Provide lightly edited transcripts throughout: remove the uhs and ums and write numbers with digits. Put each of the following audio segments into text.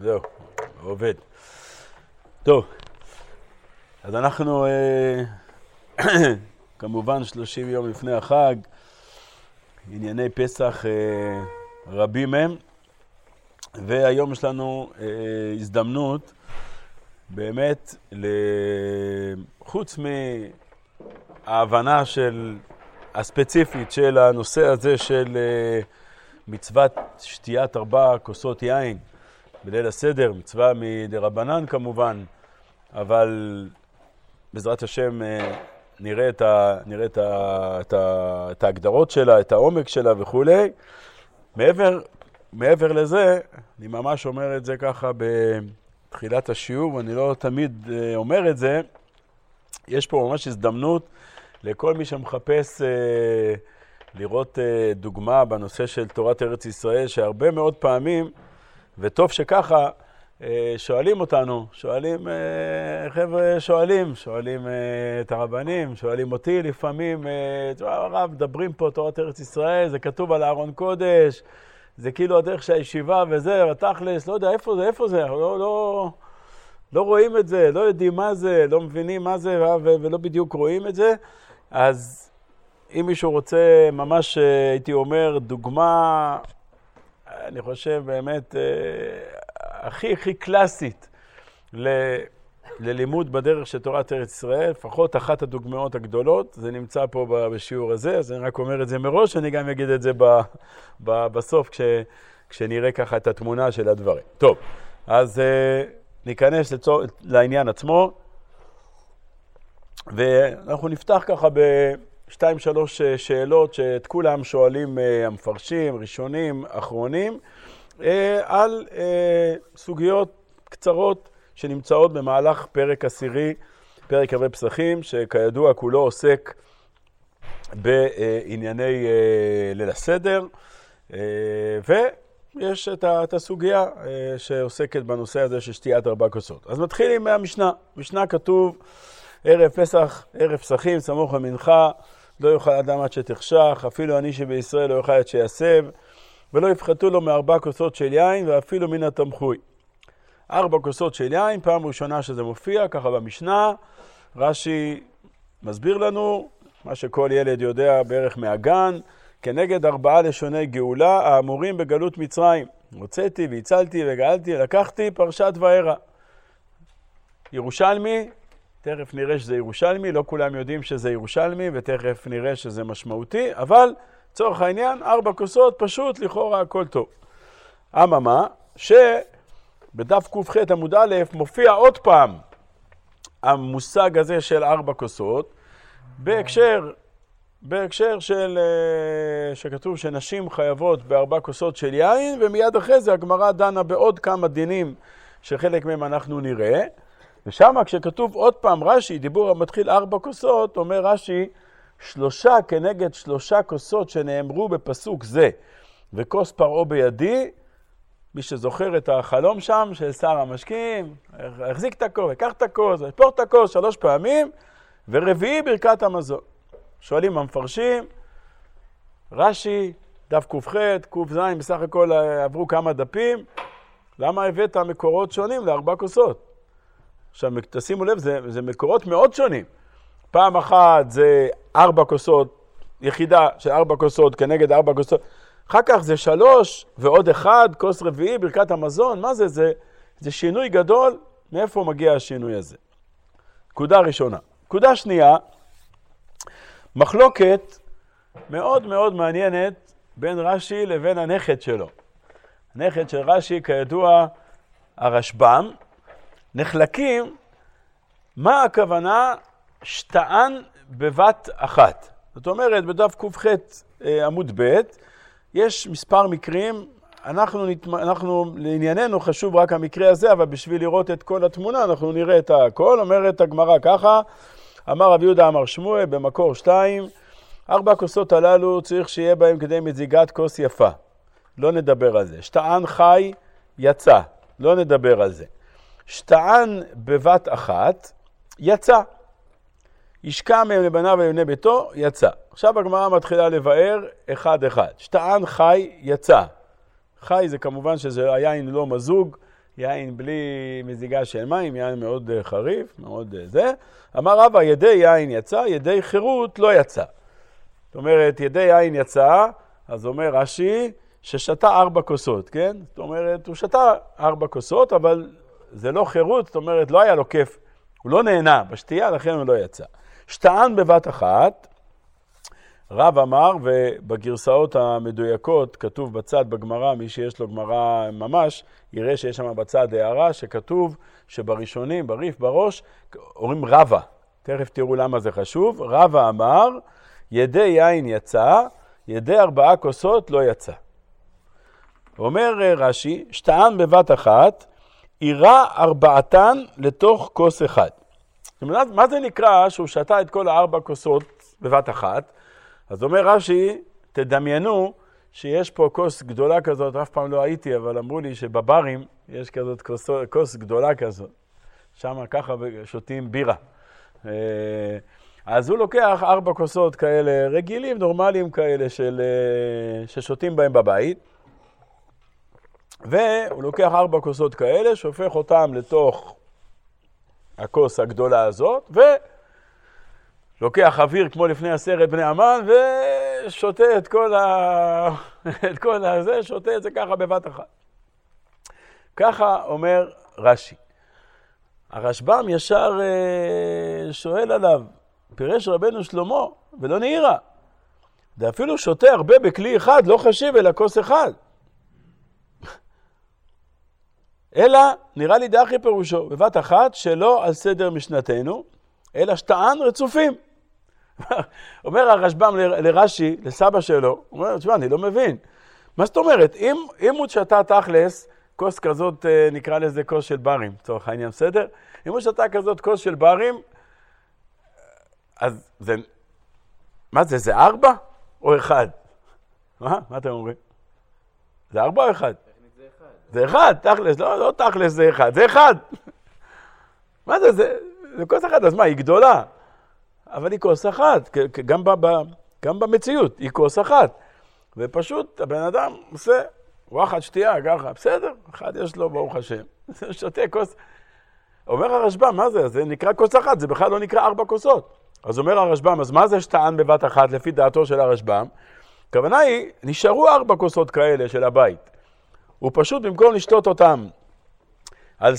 זהו, עובד. טוב, אז אנחנו כמובן 30 יום לפני החג, ענייני פסח רבים הם, והיום יש לנו הזדמנות באמת, חוץ מההבנה הספציפית של הנושא הזה של מצוות שתיית 4 כוסות יין בליל הסדר, מצווה מדרבנן כמובן, אבל בעזרת השם נראה את ההגדרות שלה, את העומק שלה וכו'. מעבר לזה, אני ממש אומר את זה ככה בתחילת השיעור, ואני לא תמיד אומר את זה, יש פה ממש הזדמנות לכל מי שמחפש לראות דוגמה בנושא של תורת ארץ ישראל, שהרבה מאוד פעמים, וטוב שככה, שואלים אותנו, חבר'ה שואלים את הרבנים, שואלים אותי לפעמים, הרב, מדברים פה תורת ארץ ישראל, זה כתוב על ארון קודש, זה כאילו הדרך שהישיבה וזה, ותכלס, לא יודע איפה זה, לא רואים את זה, לא יודעים מה זה, לא מבינים מה זה, ולא בדיוק רואים את זה. אז אם מישהו רוצה, ממש הייתי אומר, דוגמה, אני חושב באמת, הכי קלאסית ללימוד בדרך של תורת ארץ ישראל, לפחות אחת הדוגמאות הגדולות, זה נמצא פה בשיעור הזה, אז אני רק אומר את זה מראש, אני גם אגיד את זה בסוף, כשנראה ככה את התמונה של הדברים. טוב, אז ניכנס לעניין עצמו, ואנחנו נפתח ככה ב2-3 שאלות שאת כולם שואלים המפרשים, ראשונים, אחרונים, על סוגיות קצרות שנמצאות במהלך פרק 10, פרק הווי פסחים, שכידוע כולו עוסק בענייני ליל הסדר, ויש את הסוגיה שעוסקת בנושא הזה של שתיית 4 כוסות. אז מתחילים מהמשנה. משנה כתוב, ערב פסח, ערב פסחים, סמוך למנחה, לא יאכל אדם עד שתחשך, אפילו אני שבישראל לא יאכל עד שיסב, ולא יפחתו לו מ4 כוסות של יין, ואפילו מן התמחוי. 4 כוסות של יין, פעם ראשונה שזה מופיע, ככה במשנה, רש"י מסביר לנו, מה שכל ילד יודע בערך מהגן, כנגד 4 לשוני גאולה, האמורים בגלות מצרים. הוצאתי והצלתי וגאלתי, לקחתי פרשת וערה. ירושלמי, תכף נראה שזה ירושלמי, לא כולם יודעים שזה ירושלמי, ותכף נראה שזה משמעותי, אבל צורך העניין, 4 כוסות, פשוט, לכאורה, הכל טוב. אממה, שבדף ק"ח עמוד א' מופיע עוד פעם המושג הזה של 4 כוסות, בהקשר של, שכתוב שנשים חייבות ב4 כוסות של יין, ומיד אחרי זה הגמרא דנה בעוד כמה דינים שחלק מהם אנחנו נראה, ושם כשכתוב עוד פעם רש"י, דיבור המתחיל 4 כוסות, אומר רש"י, 3 כנגד 3 כוסות שנאמרו בפסוק זה, וכוס פרעה בידי, מי שזוכר את החלום שם של שר המשקים, החזיק את הכוס, לקח את הכוס, לשפוך את הכוס 3 פעמים, ורביעי ברכת המזון. שואלים המפרשים, רש"י, דף ק"ח, ק"ז, בסך הכל עברו כמה דפים, למה הבאת מקורות שונים ל4 כוסות? עכשיו, תשימו לב, זה מקורות מאוד שונים. פעם אחת זה 4 כוסות, יחידה של 4 כוסות כנגד 4 כוסות. אחר כך זה 3 ועוד 1, כוס רביעי, ברכת המזון. מה זה? זה שינוי גדול. מאיפה מגיע השינוי הזה? נקודה ראשונה. נקודה שנייה, מחלוקת מאוד מאוד מעניינת בין רש"י לבין הנכד שלו. הנכד של רש"י, כידוע, הרשב"ם, נחלקים, מה הכוונה שטען בבת אחת. זאת אומרת, בדף ק"ח עמוד ב' יש מספר מקרים, אנחנו לענייננו חשוב רק המקרה הזה, אבל בשביל לראות את כל התמונה אנחנו נראה את הכל. אומרת הגמרא ככה, אמר רב יהודה אמר שמואל במקור 2, 4 כוסות הללו צריך שיהיה בהם כדי מזיגת כוס יפה. לא נדבר על זה. שטען חי יצא, לא נדבר על זה. שטען בבת אחת יצא. ישקע מהם לבניו ולבני ביתו, יצא. עכשיו הגמרא מתחילה לבאר אחד אחד. שטען חי יצא. חי זה כמובן שזה היין לא מזוג, יין בלי מזיגה של מים, יין מאוד חריף, מאוד זה. אמר רבא, ידי יין יצא, ידי חירות לא יצא. זאת אומרת, ידי יין יצא, אז אומר רש"י, ששתה 4 כוסות, כן? זאת אומרת, הוא שתה 4 כוסות, אבל זה לא חירות, זאת אומרת, לא היה לו כיף. הוא לא נהנה בשתייה, לכן הוא לא יצא. שטען בבת אחת, רב אמר, ובגרסאות המדויקות, כתוב בצד בגמרא, מי שיש לו גמרא ממש, יראה שיש שם בצד הערה, שכתוב שבראשונים, בריף, בראש, אומרים רבא. תכף תראו למה זה חשוב. רבא אמר, ידי יין יצא, ידי 4 כוסות לא יצא. אומר רש"י, שטען בבת אחת, עירה 4 לתוך כוס אחד. זאת אומרת, מה זה נקרא שהוא שתה את כל 4 כוסות בבת אחת? אז אומר רש"י, תדמיינו שיש פה כוס גדולה כזאת, אף פעם לא הייתי, אבל אמרו לי שבברים יש כזאת כוס גדולה כזאת. שם ככה שותים בירה. אז הוא לוקח 4 כוסות כאלה רגילים, נורמליים כאלה ששותים בהם בבית, והוא לוקח 4 כוסות כאלה, שופך אותם לתוך הכוס הגדולה הזאת, ולוקח אוויר כמו לפני הסרט בני המן, ושותה את כל הזה, שותה את זה ככה בבת אחת. ככה אומר רש"י. הרשב"ם ישר שואל עליו, פירש רבנו שלמה, ולא נעירה. ואפילו שותה הרבה בכלי אחד, לא חשיב אלא כוס אחד. אלא, נראה לי דאחי פירושו, בבת אחת שלא על סדר משנתנו, אלא שטען רצופים. אומר הרשב"ם לרש"י, לסבא שלו, הוא אומר, תשמע, אני לא מבין. מה זאת אומרת? אם הוא שתה תכלס, כוס כזאת, נקרא לזה כוס של ברים, צורך העניין, בסדר? אם הוא שתה כזאת כוס של ברים, אז זה, מה זה, זה 4 או 1? מה אתם אומרים? זה 4 או 1? זה 1, תכלס, לא תכלס זה 1, זה 1. מה זה, זה כוס אחת, אז מה, היא גדולה. אבל היא כוס אחת, גם במציאות, היא כוס אחת. ופשוט הבן אדם עושה וואחד שתייה, ככה, בסדר, אחד יש לו, ברוך השם. שותה כוס. אומר הרשב"ם, מה זה? זה נקרא כוס אחת, זה בכלל לא נקרא 4 כוסות. אז אומר הרשב"ם, אז מה זה שטען בבת אחת לפי דעתו של הרשב"ם? הכוונה היא, נשארו 4 כוסות כאלה של הבית. הוא פשוט במקום לשתות אותם על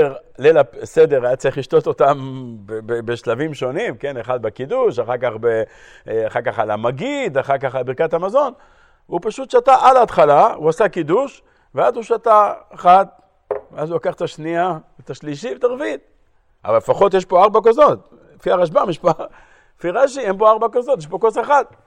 סדר היה צריך לשתות אותם בשלבים שונים, כן? אחד בקידוש, אחר כך על המגיד, אחר כך על ברכת המזון. הוא פשוט שתה על ההתחלה, הוא עשה קידוש, ואז הוא שתה אחת, ואז הוא לוקח את השנייה, את השלישי ואת הרביעית. אבל לפחות יש פה 4 כוסות. לפי הרשב"ם יש פה, לפי רש"י אין פה 4 כוסות, יש פה כוס אחת.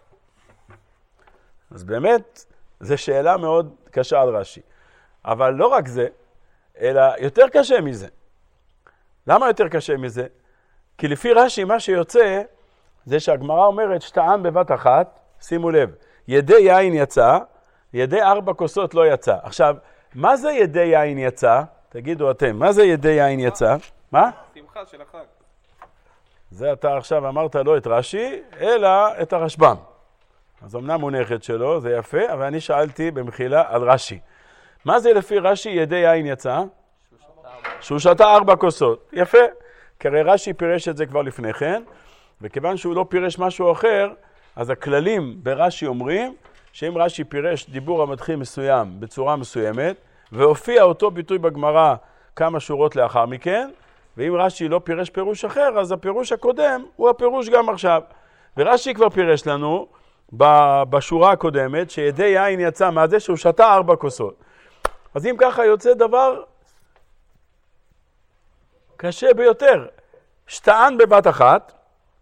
אז באמת, זו שאלה מאוד קשה על רש"י. אבל לא רק זה, אלא יותר קשה מזה. למה יותר קשה מזה? כי לפי רש"י מה שיוצא, זה שהגמרא אומרת שטען בבת אחת, שימו לב, ידי יין יצא, ידי 4 כוסות לא יצא. עכשיו, מה זה ידי יין יצא? תגידו אתם, מה זה ידי יין יצא? מה? שמחה של החג. זה אתה עכשיו אמרת לא את רש"י, אלא את הרשב"ם. אז אמנם הוא נכד שלו, זה יפה, אבל אני שאלתי במחילה על רש"י. מה זה לפי רש"י ידי יין יצא? שהוא שתה 4 כוסות. יפה. כי הרי רש"י פירש את זה כבר לפני כן, וכיוון שהוא לא פירש משהו אחר, אז הכללים ברש"י אומרים, שאם רש"י פירש דיבור המתחיל מסוים בצורה מסוימת, והופיע אותו ביטוי בגמרא כמה שורות לאחר מכן, ואם רש"י לא פירש פירוש אחר, אז הפירוש הקודם הוא הפירוש גם עכשיו. ורש"י כבר פירש לנו בשורה הקודמת, שידי יין יצא מה זה שהוא שתה 4 כוסות. אז אם ככה יוצא דבר קשה ביותר. שטען בבת אחת,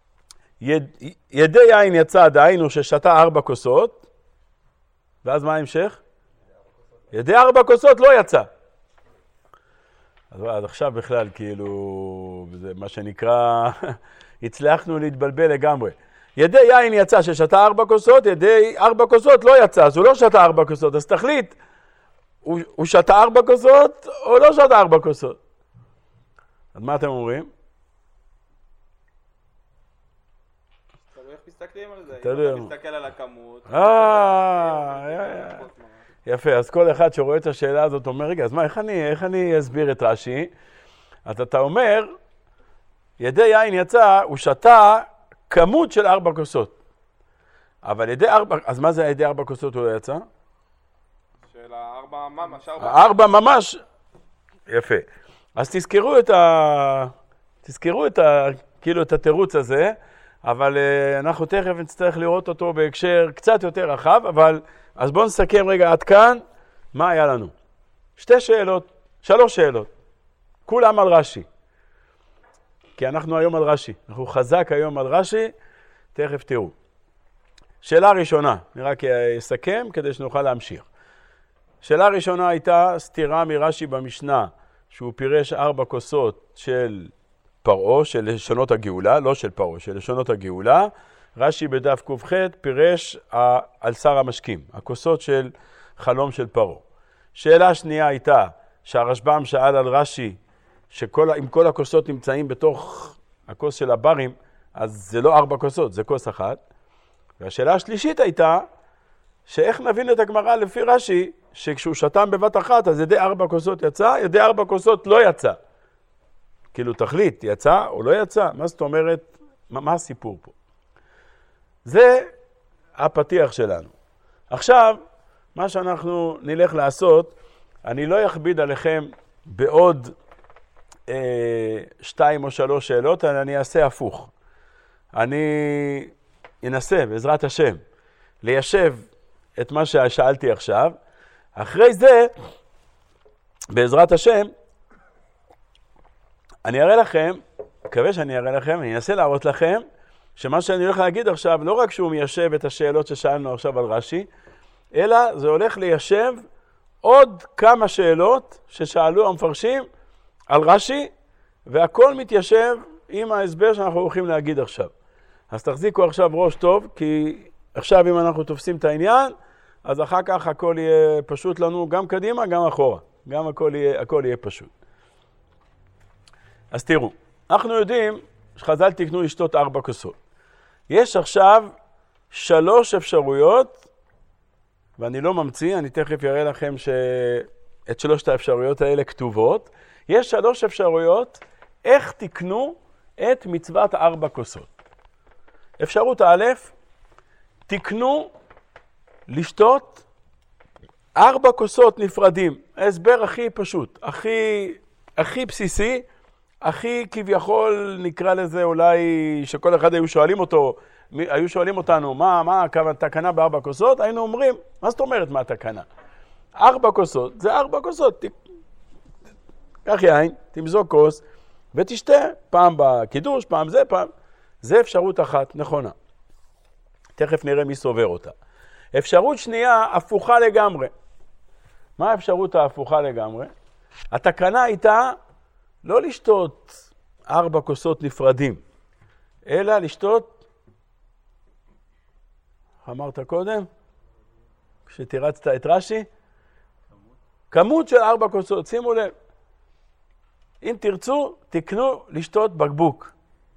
ידי יין יצא דהיינו ששתה 4 כוסות, ואז מה ההמשך? ידי 4 כוסות לא יצא. אז עכשיו בכלל כאילו, זה מה שנקרא, הצלחנו להתבלבל לגמרי. ידי יין יצא ששתה 4 כוסות, ידי 4 כוסות לא יצא, אז הוא לא שתה 4 כוסות, אז תחליט, הוא שתה 4 כוסות או לא שתה 4 כוסות? אז מה אתם אומרים? תלוי איך מסתכלים על זה, תלוי. אם אתה מסתכל על הכמות. יפה, אז כל אחד שרואה את השאלה הזאת אומר, רגע, אז מה, איך אני אסביר את רש"י? אז אתה אומר, ידי יין יצא, הוא שתה כמות של 4 כוסות. אבל אז מה זה ידי 4 כוסות הוא לא יצא? של 4 ממש, 4 ממש. יפה. אז תזכרו כאילו את התירוץ הזה, אבל אנחנו תכף נצטרך לראות אותו בהקשר קצת יותר רחב, אבל אז בואו נסכם רגע עד כאן, מה היה לנו? 3 שאלות, כולם על רש"י. כי אנחנו היום על רש"י, אנחנו חזק היום על רש"י, תכף תראו. שאלה ראשונה, אני רק אסכם כדי שנוכל להמשיך. שאלה ראשונה הייתה סתירה מרש"י במשנה, שהוא פירש 4 כוסות של פרעה, של לשונות הגאולה, לא של פרעה, של לשונות הגאולה. רש"י בדף ק"ח פירש על שר המשקים, הכוסות של חלום של פרעה. שאלה שנייה הייתה שהרשב"ם שאל על רש"י, שאם כל הכוסות נמצאים בתוך הכוס של הברים, אז זה לא 4 כוסות, זה כוס אחת. והשאלה השלישית הייתה, שאיך נבין את הגמרא לפי רש"י, שכשהוא שתם בבת אחת, אז ידי 4 כוסות יצא, ידי 4 כוסות לא יצא. כאילו תחליט, יצא או לא יצא? מה זאת אומרת, מה הסיפור פה? זה הפתיח שלנו. עכשיו, מה שאנחנו נלך לעשות, אני לא אכביד עליכם בעוד 2 או 3 שאלות, אלא אני אעשה הפוך. אני אנסה, בעזרת השם, ליישב את מה ששאלתי עכשיו. אחרי זה, בעזרת השם, אני אראה לכם, מקווה שאני אראה לכם, אני אנסה להראות לכם, שמה שאני הולך להגיד עכשיו, לא רק שהוא מיישב את השאלות ששאלנו עכשיו על רש"י, אלא זה הולך ליישב עוד כמה שאלות ששאלו המפרשים על רש"י, והכל מתיישב עם ההסבר שאנחנו הולכים להגיד עכשיו. אז תחזיקו עכשיו ראש טוב, כי עכשיו אם אנחנו תופסים את העניין, אז אחר כך הכל יהיה פשוט לנו, גם קדימה, גם אחורה. גם הכל יהיה פשוט. אז תראו, אנחנו יודעים שחז"ל תקנו לשתות 4 כוסות. יש עכשיו 3 אפשרויות, ואני לא ממציא, אני תכף אראה לכם שאת 3 האפשרויות האלה כתובות. יש 3 אפשרויות איך תקנו את מצוות 4 כוסות. אפשרות א', תקנו לשתות 4 כוסות נפרדים. ההסבר הכי פשוט, הכי בסיסי, הכי כביכול נקרא לזה אולי שכל אחד היו שואלים אותנו מה התקנה ב4 כוסות, היינו אומרים, מה זאת אומרת מה התקנה? 4 כוסות, זה 4 כוסות. קח יין, תמזוג כוס ותשתה, פעם בקידוש, פעם פעם. זה אפשרות אחת נכונה. תכף נראה מי סובר אותה. אפשרות שנייה, הפוכה לגמרי. מה האפשרות ההפוכה לגמרי? התקנה הייתה לא לשתות 4 כוסות נפרדים, אלא לשתות, אמרת קודם, כשתירצת את רש"י, כמות של 4 כוסות, שימו לב. אם תרצו, תקנו לשתות בקבוק.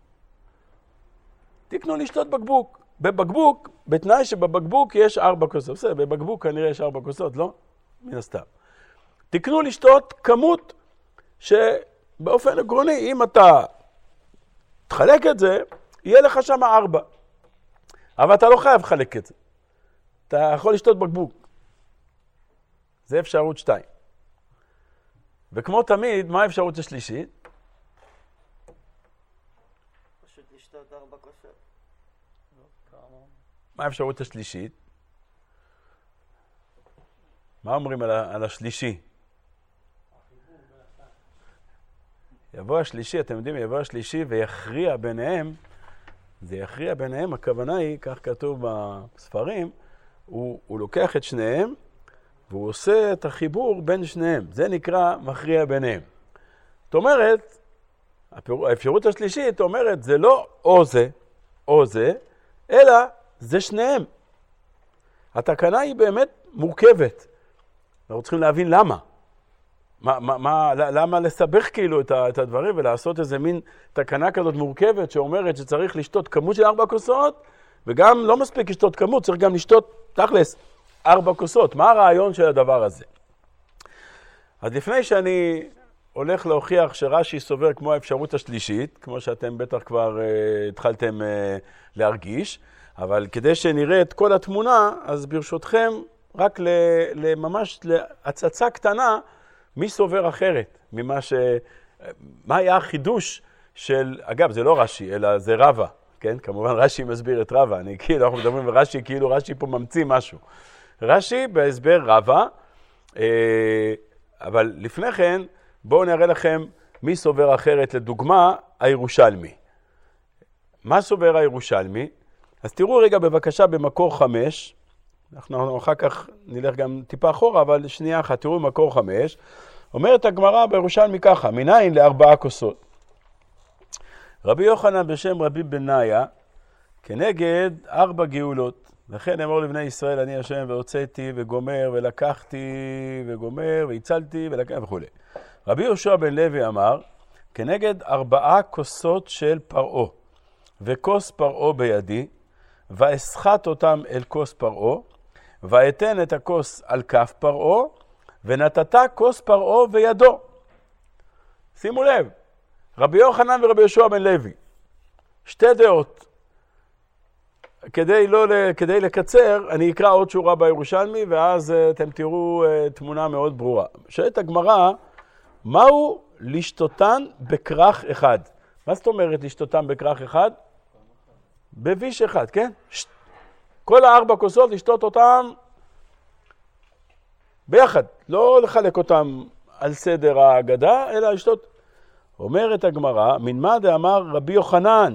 תקנו לשתות בקבוק. בבקבוק, בתנאי שבבקבוק יש 4 כוסות. בסדר, בבקבוק כנראה יש 4 כוסות, לא? מן הסתם. תקנו לשתות כמות שבאופן עקרוני, אם אתה תחלק את זה, יהיה לך שם 4. אבל אתה לא חייב לחלק את זה. אתה יכול לשתות בקבוק. זה אפשרות 2. וכמו תמיד, מה האפשרות השלישית? פשוט לשתות 4 כוסות. מה האפשרות השלישית? מה אומרים על השלישי? יבוא השלישי, אתם יודעים, יבוא השלישי ויכריע ביניהם, זה יכריע ביניהם, הכוונה היא, כך כתוב בספרים, הוא לוקח את שניהם, והוא עושה את החיבור בין שניהם. זה נקרא מכריע ביניהם. זאת אומרת, האפשרות השלישית אומרת, זה לא או זה, אלא זה שניהם. התקנה היא באמת מורכבת. אנחנו צריכים להבין למה. למה לסבך כאילו את הדברים ולעשות איזה מין תקנה כזאת מורכבת שאומרת שצריך לשתות כמות של 4 כוסות, וגם לא מספיק לשתות כמות, צריך גם לשתות תכלס 4 כוסות. מה הרעיון של הדבר הזה? אז לפני שאני הולך להוכיח שרש"י סובר כמו האפשרות השלישית, כמו שאתם בטח כבר התחלתם להרגיש, אבל כדי שנראה את כל התמונה, אז ברשותכם רק ממש להצצה קטנה, מי סובר אחרת מה היה החידוש של, אגב זה לא רש"י, אלא זה רבא, כן? כמובן רש"י מסביר את רבא, אנחנו מדברים ברש"י כאילו רש"י פה ממציא משהו. רש"י בהסבר רבא, אבל לפני כן בואו נראה לכם מי סובר אחרת, לדוגמה הירושלמי. מה סובר הירושלמי? אז תראו רגע בבקשה במקור 5, אנחנו אחר כך נלך גם טיפה אחורה, אבל שנייה אחת, תראו במקור 5, אומרת הגמרא בירושלמי ככה, מניין ל4 כוסות. רבי יוחנן בשם רבי בניה, כנגד 4 גאולות. לכן אמור לבני ישראל, אני השם והוצאתי וגומר ולקחתי וגומר והצלתי ולקחתי וכו'. רבי יהושע בן לוי אמר, כנגד 4 כוסות של פרעה, וכוס פרעה בידי, ואסחט אותם אל כוס פרעה, ואתן את הכוס על כף פרעה, ונתת כוס פרעה וידו. שימו לב, רבי יוחנן ורבי יהושע בן לוי, 2 דעות. כדי לקצר, אני אקרא עוד שורה בירושלמי, ואז אתם תראו תמונה מאוד ברורה. שואלת הגמרא, מהו לשתותן בכרך אחד? מה זאת אומרת לשתותן בכרך אחד? בביש אחד, כן? כל 4 כוסות לשתות אותם ביחד, לא לחלק אותם על סדר ההגדה, אלא לשתות. אומרת הגמרא, מנמה דאמר רבי יוחנן,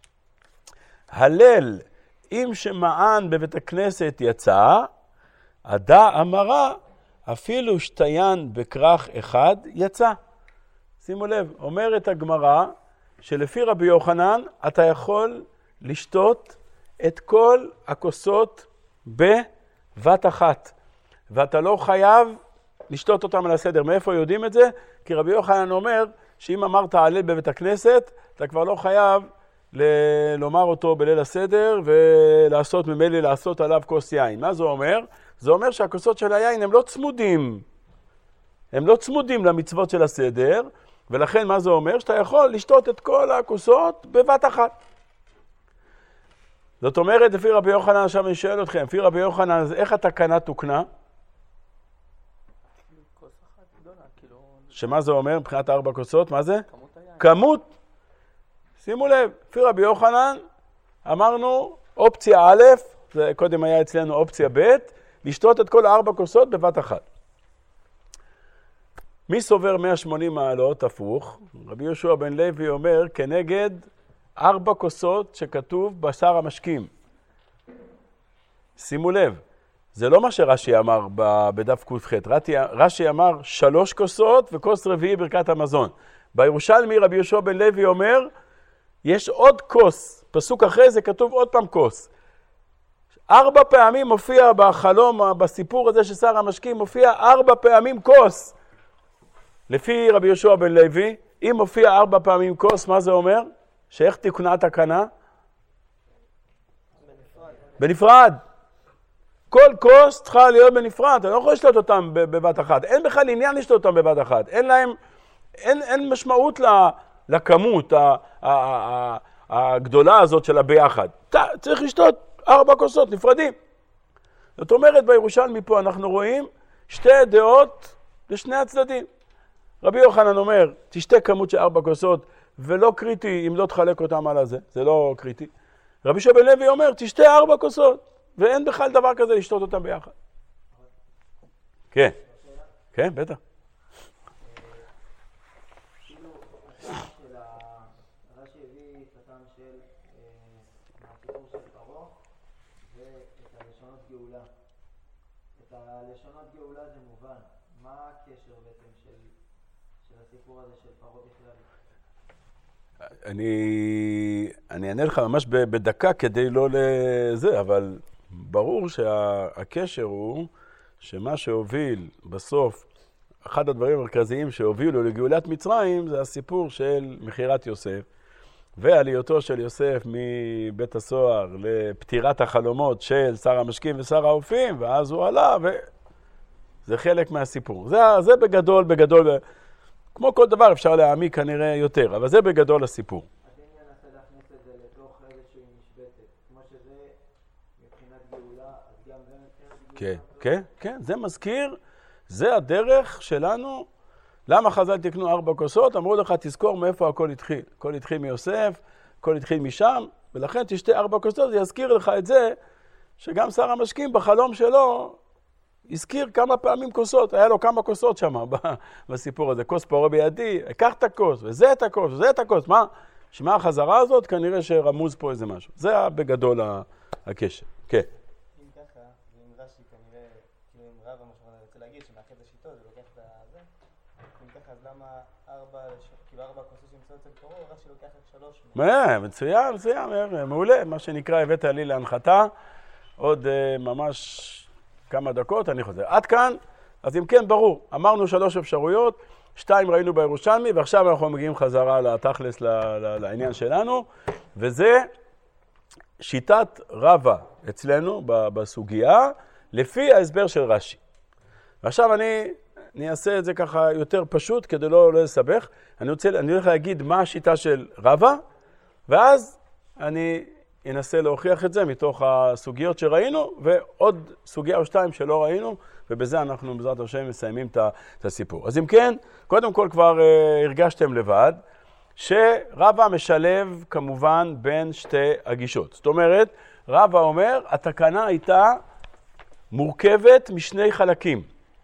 הלל אם שמען בבית הכנסת יצא, עדה אמרה, אפילו שתיין בכרך אחד יצא. שימו לב, אומרת הגמרא, שלפי רבי יוחנן, אתה יכול לשתות את כל הכוסות בבת אחת. ואתה לא חייב לשתות אותם על הסדר. מאיפה יודעים את זה? כי רבי יוחנן אומר, שאם אמרת הלל בבית הכנסת, אתה כבר לא חייב לומר אותו בליל הסדר, ולעשות ממילא לעשות עליו כוס יין. מה זה אומר? זה אומר שהכוסות של היין הם לא צמודים. הם לא צמודים למצוות של הסדר, ולכן מה זה אומר? שאתה יכול לשתות את כל הכוסות בבת אחת. זאת אומרת, לפי רבי יוחנן, עכשיו אני שואל אתכם, לפי רבי יוחנן, אז איך התקנה תוקנה? שמה זה אומר מבחינת 4 כוסות? מה זה? כמות. שימו לב, לפי רבי יוחנן, אמרנו אופציה א', זה קודם היה אצלנו אופציה ב', לשתות את כל 4 כוסות בבת אחת. מי סובר 180 מעלות הפוך? רבי יהושע בן לוי אומר, כנגד 4 כוסות שכתוב בשר המשקים. שימו לב, זה לא מה שרש"י אמר בדף ק"ח. רש"י אמר 3 כוסות וכוס רביעי ברכת המזון. בירושלמי רבי יהושע בן לוי אומר, יש עוד כוס, פסוק אחרי זה כתוב עוד פעם כוס. 4 פעמים מופיע בחלום, בסיפור הזה ששר המשקים, מופיע 4 פעמים כוס. לפי רבי יהושע בן לוי, אם מופיע 4 פעמים כוס, מה זה אומר? שאיך תקונה התקנה? בנפרד. כל כוס צריכה להיות בנפרד, אתה לא יכול לשתות אותם בבת אחת. אין בכלל עניין לשתות אותם בבת אחת. אין משמעות לכמות הגדולה הזאת של הביחד. צריך לשתות 4 כוסות נפרדים. זאת אומרת, בירושלמי פה אנחנו רואים 2 דעות לשני הצדדים. רבי יוחנן אומר, תשתה כמות של 4 כוסות, ולא קריטי אם לא תחלק אותם על הזה, זה לא קריטי. רבי יהושע בן לוי אומר, תשתה 4 כוסות, ואין בכלל דבר כזה לשתות אותם ביחד. כן, כן, בטח. רש"י הביא קטן של מהסיפור של פרעה ואת הלשונות גאולה. את הלשונות גאולה זה מובן. מה הקשר בעצם של הסיפור הזה של פרעה בכלל? אני אענה לך ממש בדקה כדי לא לזה, אבל ברור שהקשר הוא שמה שהוביל בסוף, אחד הדברים המרכזיים שהובילו לגאולת מצרים זה הסיפור של מכירת יוסף. ועלייתו של יוסף מבית הסוהר לפטירת החלומות של שר המשקים ושר האופים, ואז הוא עלה, וזה חלק מהסיפור. זה בגדול, כמו כל דבר אפשר להעמיק כנראה יותר, אבל זה בגדול הסיפור. אז אם ננסה להכניס את זה לתוך איזושהי משבצת, כמו שזה מבחינת גאולה, אז גם זה מבחינת גאולה? כן, זה מזכיר, זה הדרך שלנו. למה חז"ל תקנו 4 כוסות? אמרו לך, תזכור מאיפה הכל התחיל. הכל התחיל מיוסף, הכל התחיל משם, ולכן תשתה 4 כוסות, זה יזכיר לך את זה, שגם שר המשקים בחלום שלו, הזכיר כמה פעמים כוסות, היה לו כמה כוסות שם בסיפור הזה. כוס פורה בידי, אקח את הכוס, וזה את הכוס, וזה את הכוס. מה החזרה הזאת? כנראה שרמוז פה איזה משהו. זה בגדול הקשר. כן. אם ככה, ואם רש"י כנראה, כאילו אם רב המשמעות רוצה להגיד שמאחד השיטות, זה לוקח את זה, אם ככה, אז למה 4 כוסות שנמצאות אצל פרעה, רש"י לוקח את 3? מצוין, מעולה. מה שנקרא, הבאת לי להנחתה, עוד ממש כמה דקות, אני חוזר. עד כאן, אז אם כן, ברור, אמרנו 3 אפשרויות, 2 ראינו בירושלמי, ועכשיו אנחנו מגיעים חזרה לתכלס, לעניין שלנו, וזה שיטת רבא אצלנו בסוגיה, לפי ההסבר של רש"י. ועכשיו אני אעשה את זה ככה יותר פשוט, כדי לא לסבך. אני הולך להגיד מה השיטה של רבא, ואז אני אנסה להוכיח את זה מתוך הסוגיות שראינו, ועוד סוגיה או 2 שלא ראינו, ובזה אנחנו בעזרת השם מסיימים את הסיפור. אז אם כן, קודם כל כבר הרגשתם לבד, שרבא משלב כמובן בין 2 הגישות. זאת אומרת, רבא אומר, התקנה הייתה מורכבת משני חלקים.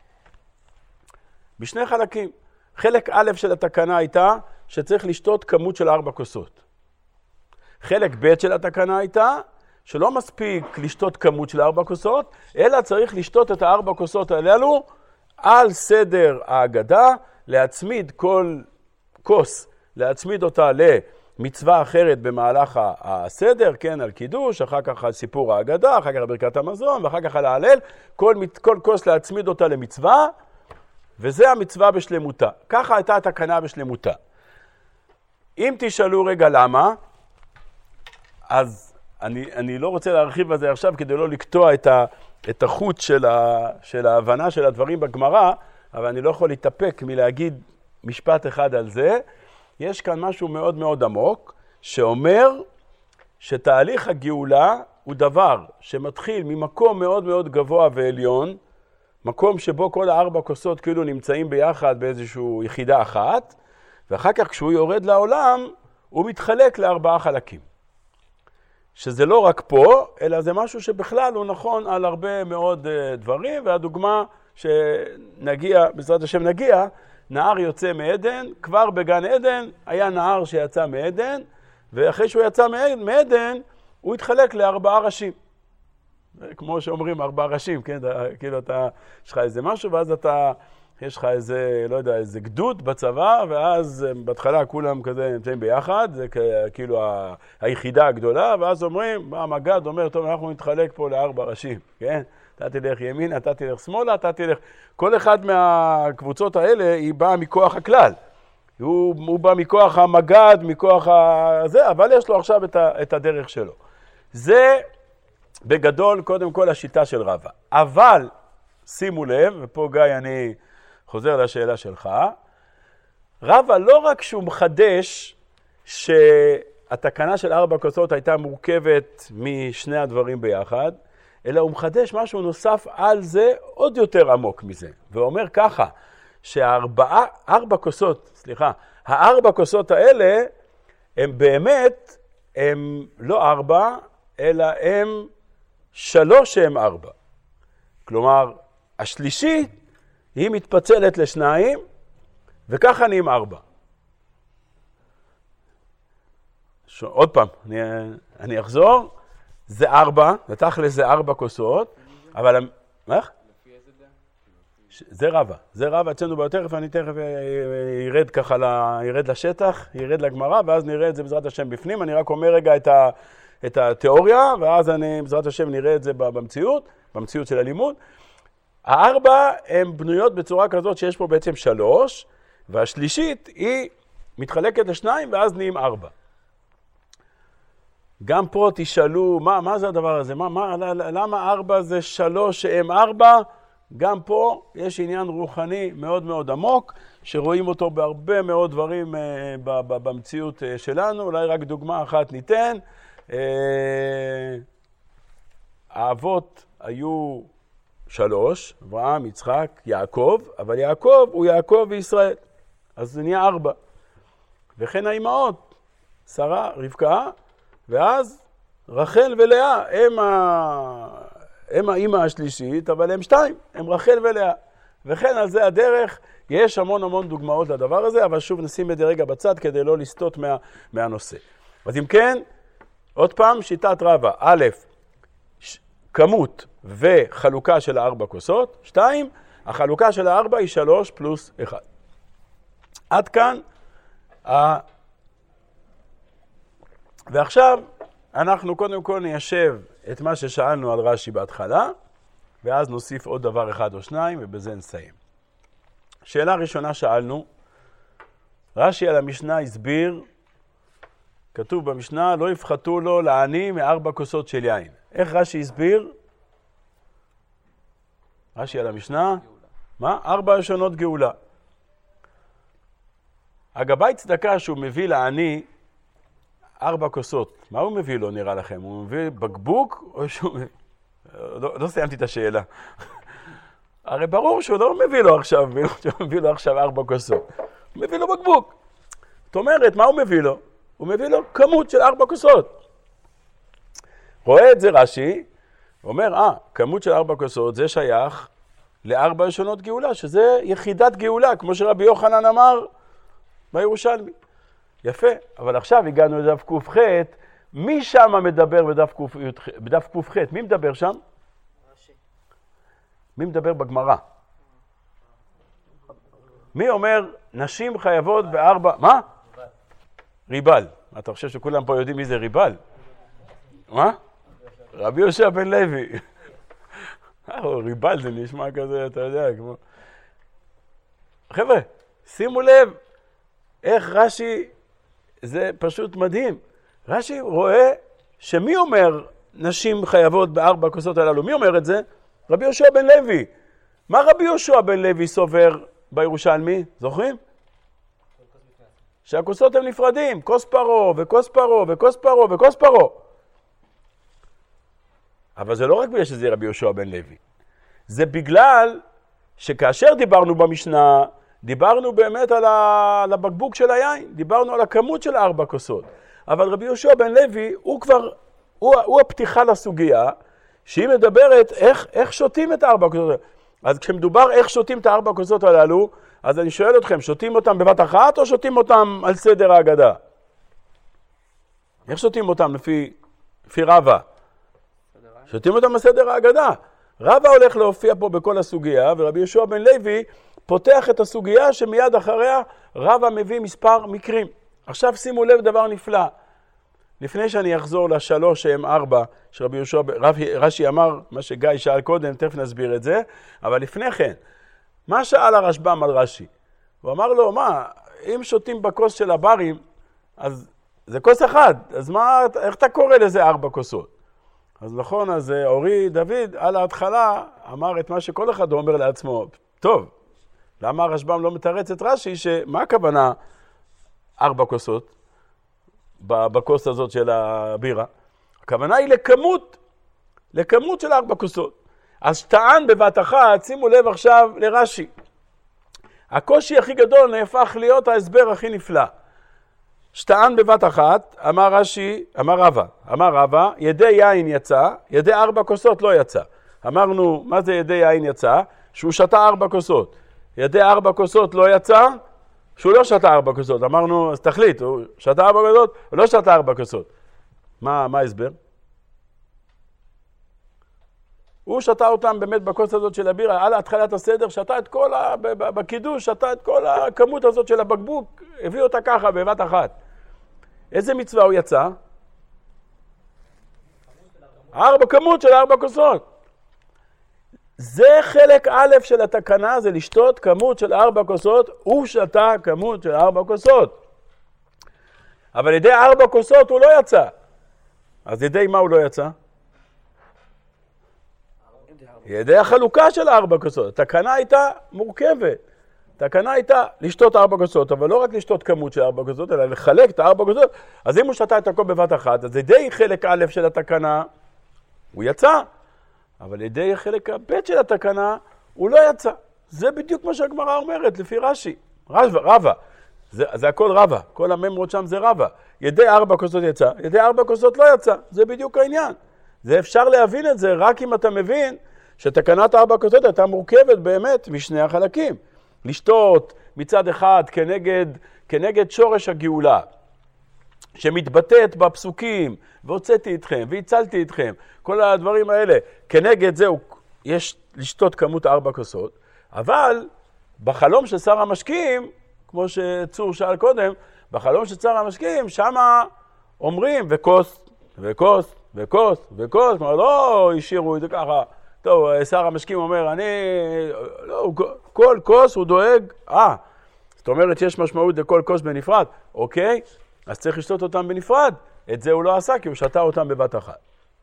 בשני חלקים. חלק א' של התקנה הייתה שצריך לשתות כמות של 4 כוסות. חלק ב' של התקנה הייתה שלא מספיק לשתות כמות של 4 כוסות, אלא צריך לשתות את 4 כוסות הללו על סדר ההגדה, להצמיד כל כוס, להצמיד אותה למצווה אחרת במהלך הסדר, כן, על קידוש, אחר כך על סיפור ההגדה, אחר כך על ברכת המזון, ואחר כך על ההלל, כל כוס להצמיד אותה למצווה, וזה המצווה בשלמותה. ככה הייתה התקנה בשלמותה. אם תשאלו רגע למה, אז אני לא רוצה להרחיב על זה עכשיו כדי לא לקטוע את החוט של ההבנה של הדברים בגמרא, אבל אני לא יכול להתאפק מלהגיד משפט אחד על זה. יש כאן משהו מאוד מאוד עמוק, שאומר שתהליך הגאולה הוא דבר שמתחיל ממקום מאוד מאוד גבוה ועליון, מקום שבו כל 4 כוסות כאילו נמצאים ביחד באיזושהי יחידה אחת, ואחר כך כשהוא יורד לעולם, הוא מתחלק ל4 חלקים. שזה לא רק פה, אלא זה משהו שבכלל הוא נכון על הרבה מאוד דברים, והדוגמה שנגיע, בעזרת השם נגיע, נהר יוצא מעדן, כבר בגן עדן היה נהר שיצא מעדן, ואחרי שהוא יצא מעדן, הוא התחלק ל4 ראשים. כמו שאומרים 4 ראשים, כן? כאילו יש לך איזה משהו, ואז יש לך איזה, לא יודע, איזה גדוד בצבא, ואז בהתחלה כולם כזה נמצאים ביחד, זה כאילו היחידה הגדולה, ואז אומרים, המגד אומר, טוב, אנחנו נתחלק פה ל4 ראשים, כן? אתה תלך ימינה, אתה תלך שמאלה, אתה תלך... כל אחד מהקבוצות האלה היא באה מכוח הכלל. הוא בא מכוח המגד, מכוח זה, אבל יש לו עכשיו את הדרך שלו. זה בגדול קודם כל השיטה של רבא. אבל שימו לב, ופה גיא אני חוזר לשאלה שלך, רבא לא רק שהוא מחדש שהתקנה של 4 כוסות הייתה מורכבת משני הדברים ביחד, אלא הוא מחדש משהו נוסף על זה עוד יותר עמוק מזה. ואומר ככה, ה4 כוסות האלה, הם באמת, הם לא 4, אלא הם 3 שהם 4. כלומר, השלישית היא מתפצלת ל2, וככה נהיים 4. עוד פעם, אני אחזור. זה 4, ותכל'ס זה 4 כוסות, אבל... מה? לפי איזה דעה? זה רבא אצלנו ביותר, אני תכף ירד ככה, ירד לשטח, ירד לגמרא, ואז נראה את זה בעזרת השם בפנים. אני רק אומר רגע את התיאוריה, ואז בעזרת השם נראה את זה במציאות של הלימוד. 4 הן בנויות בצורה כזאת שיש פה בעצם 3, והשלישית היא מתחלקת ל2, ואז נהיים 4. גם פה תשאלו, מה זה הדבר הזה? למה 4 זה 3 שהם 4? גם פה יש עניין רוחני מאוד מאוד עמוק, שרואים אותו בהרבה מאוד דברים במציאות שלנו. אולי רק דוגמה אחת ניתן. האבות היו 3, אברהם, יצחק, יעקב, אבל יעקב הוא יעקב וישראל, אז זה נהיה 4. וכן האימהות, שרה, רבקה, ואז רחל ולאה, הם האימא השלישית, אבל הם 2, הם רחל ולאה. וכן על זה הדרך, יש המון דוגמאות לדבר הזה, אבל שוב נשים את זה רגע בצד כדי לא לסטות מהנושא. אז אם כן, עוד פעם, שיטת רבא, א', כמות וחלוקה של 4 כוסות, 2, החלוקה של 4 היא 3 פלוס 1. עד כאן, ועכשיו אנחנו קודם כל ניישב את מה ששאלנו על רש"י בהתחלה, ואז נוסיף עוד דבר אחד או שניים, ובזה נסיים. שאלה ראשונה שאלנו, רש"י על המשנה הסביר, כתוב במשנה, לא יפחתו לו לעני מ4 כוסות של יין. איך רש"י הסביר? רש"י על המשנה, מה? 4 לשונות גאולה. הגבאי צדקה שהוא מביא לעני 4 כוסות. מה הוא מביא לו נראה לכם? הוא מביא בקבוק או שהוא... לא סיימתי את השאלה. הרי ברור שהוא לא מביא לו עכשיו, הוא מביא לו עכשיו 4 כוסות. הוא מביא לו בקבוק. זאת אומרת, מה הוא מביא לו? הוא מביא לו כמות של 4 כוסות. רואה את זה רש"י, אומר, כמות של 4 כוסות זה שייך ל4 לשונות גאולה, שזה יחידת גאולה, כמו שרבי יוחנן אמר בירושלמי. יפה, אבל עכשיו הגענו לדף ק"ח, מי שם מדבר בדף ק"ח? מי מדבר שם? מי מדבר בגמרא? מי אומר נשים חייבות ב4? מה? ריבל. אתה חושב שכולם פה יודעים מי זה ריבל? מה? רבי יהושע בן לוי. ריבל זה נשמע כזה, אתה יודע, כמו... חבר'ה, שימו לב איך רש"י, זה פשוט מדהים. רש"י רואה שמי אומר נשים חייבות ב4 כוסות הללו? מי אומר את זה? רבי יהושע בן לוי. מה רבי יהושע בן לוי סובר בירושלמי? זוכרים? שהכוסות הם נפרדים, כוס פרו וכוס פרו וכוס פרו וכוס פרו. אבל זה לא רק בגלל שזה רבי יהושע בן לוי. זה בגלל שכאשר דיברנו במשנה, דיברנו באמת על הבקבוק של היין, דיברנו על הכמות של 4 כוסות. אבל רבי יהושע בן לוי הוא הפתיחה לסוגיה, שהיא מדברת איך שותים את 4 כוסות. אז כשמדובר איך שותים את 4 כוסות הללו, אז אני שואל אתכם, שותים אותם בבת אחת או שותים אותם על סדר ההגדה? איך שותים אותם לפי רבא? שותים אותם על סדר ההגדה. רבא הולך להופיע פה בכל הסוגיה, ורבי יהושע בן לוי פותח את הסוגיה שמיד אחריה רבא מביא מספר מקרים. עכשיו שימו לב דבר נפלא. לפני שאני אחזור ל3 שהם 4, שרבי יהושע, רש"י אמר, מה שגיא שאל קודם, תכף נסביר את זה, אבל לפני כן, מה שאל הרשב"ם על רש"י? הוא אמר לו, אם שותים בכוס של הברים, אז זה כוס אחד, אז איך אתה קורא לזה 4 כוסות? אז נכון, אז אורי דוד על ההתחלה אמר את מה שכל אחד אומר לעצמו, טוב, למה הרשב"ם לא מתרץ את רש"י, שמה הכוונה 4 כוסות בכוס הזאת של הבירה? הכוונה היא לכמות של 4 כוסות. אז טען בבת אחת, שימו לב עכשיו לרש"י. הקושי הכי גדול נהפך להיות ההסבר הכי נפלא. שטען בבת אחת, אמר רבא, ידי יין יצא, ידי 4 כוסות לא יצא. אמרנו, מה זה ידי יין יצא? שהוא שתה 4 כוסות. ידי 4 כוסות לא יצא, שהוא לא שתה 4 כוסות. אמרנו, אז תחליט, הוא שתה 4 כוסות, הוא לא שתה 4 כוסות. מה ההסבר? הוא שתה אותם באמת בכוס הזאת של הבירה, על התחלת הסדר, שתה את כל, בקידוש, שתה את כל הכמות הזאת של הבקבוק, הביא אותה ככה בבת אחת. איזה מצווה הוא יצא? כמות של 4 כוסות. זה חלק א' של התקנה, זה לשתות כמות של 4 כוסות, הוא שתה כמות של 4 כוסות. אבל לידי 4 כוסות הוא לא יצא. אז ידי מה הוא לא יצא? ידי החלוקה של 4 כוסות. התקנה הייתה מורכבת. התקנה הייתה לשתות 4 כוסות, אבל לא רק לשתות כמות של 4 כוסות, אלא לחלק את 4 כוסות. אז אם הוא שתה את הכל בבת אחת, אז ידי חלק א' של התקנה, הוא יצא. אבל ידי חלק ב' של התקנה, הוא לא יצא. זה בדיוק מה שהגמרא אומרת, לפי רש"י. רבא. זה הכל רבא. כל הממרות שם זה רבא. ידי 4 כוסות יצא, ידי 4 כוסות לא יצא. זה בדיוק העניין. זה אפשר להבין את זה רק אם אתה מבין שתקנת 4 כוסות הייתה מורכבת באמת משני החלקים. לשתות מצד אחד כנגד שורש הגאולה, שמתבטאת בפסוקים, והוצאתי אתכם, והצלתי אתכם, כל הדברים האלה, כנגד זהו, יש לשתות כמות 4 כוסות, אבל בחלום של שר המשקיעים, כמו שצור שאל קודם, בחלום של שר המשקיעים, שמה אומרים וכוס, וכוס, וכוס, וכוס, כלומר לא השאירו את זה ככה, טוב, שר המשקיעים אומר, לא, כל כוס הוא דואג, זאת אומרת שיש משמעות לכל כוס בנפרד, אוקיי? אז צריך לשתות אותם בנפרד, את זה הוא לא עשה כי הוא שתה אותם בבת אחת.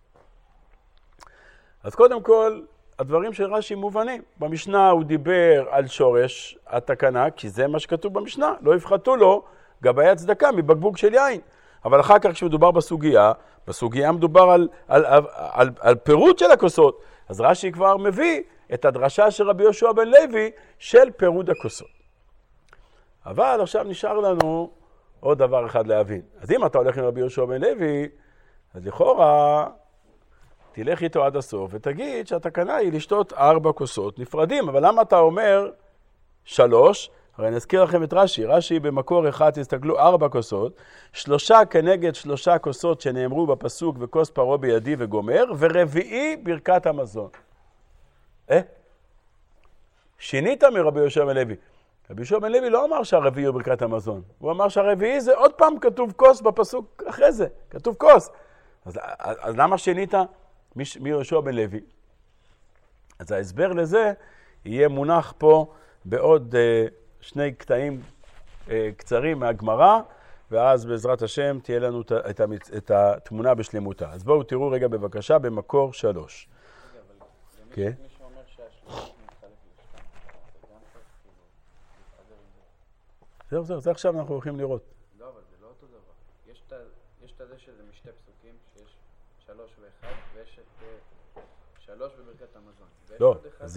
אז קודם כל, הדברים של רש"י מובנים. במשנה הוא דיבר על שורש התקנה, כי זה מה שכתוב במשנה, לא יפחתו לו גבאי הצדקה מבקבוק של יין. אבל אחר כך כשמדובר בסוגיה מדובר על פירוט של הכוסות. אז רש"י כבר מביא את הדרשה של רבי יהושע בן לוי של פירוד הכוסות. אבל עכשיו נשאר לנו עוד דבר אחד להבין. אז אם אתה הולך עם רבי יהושע בן לוי, אז לכאורה תלך איתו עד הסוף ותגיד שהתקנה היא לשתות 4 כוסות נפרדים. אבל למה אתה אומר 3? הרי נזכיר לכם את רש"י. רש"י במקור אחד, תסתכלו, 4 כוסות, 3 כנגד 3 כוסות שנאמרו בפסוק וכוס פרעה בידי וגומר, ורביעי ברכת המזון. שינית מרבי יהושע בן לוי. רבי יהושע בן לוי לא אמר שהרביעי הוא ברכת המזון. הוא אמר שהרביעי זה עוד פעם כתוב כוס בפסוק אחרי זה. כתוב כוס. אז למה שינית מיהושע בן לוי? אז ההסבר לזה יהיה מונח פה בעוד 2 קטעים קצרים מהגמרא, ואז בעזרת השם תהיה לנו את התמונה בשלמותה. אז בואו תראו רגע בבקשה במקור 3. כן? זהו, זה עכשיו אנחנו הולכים לראות. לא, אבל זה לא אותו דבר. יש את זה שזה משתי פסוקים, שיש 3 ו-1, ויש את 3 בברכת המזון. לא,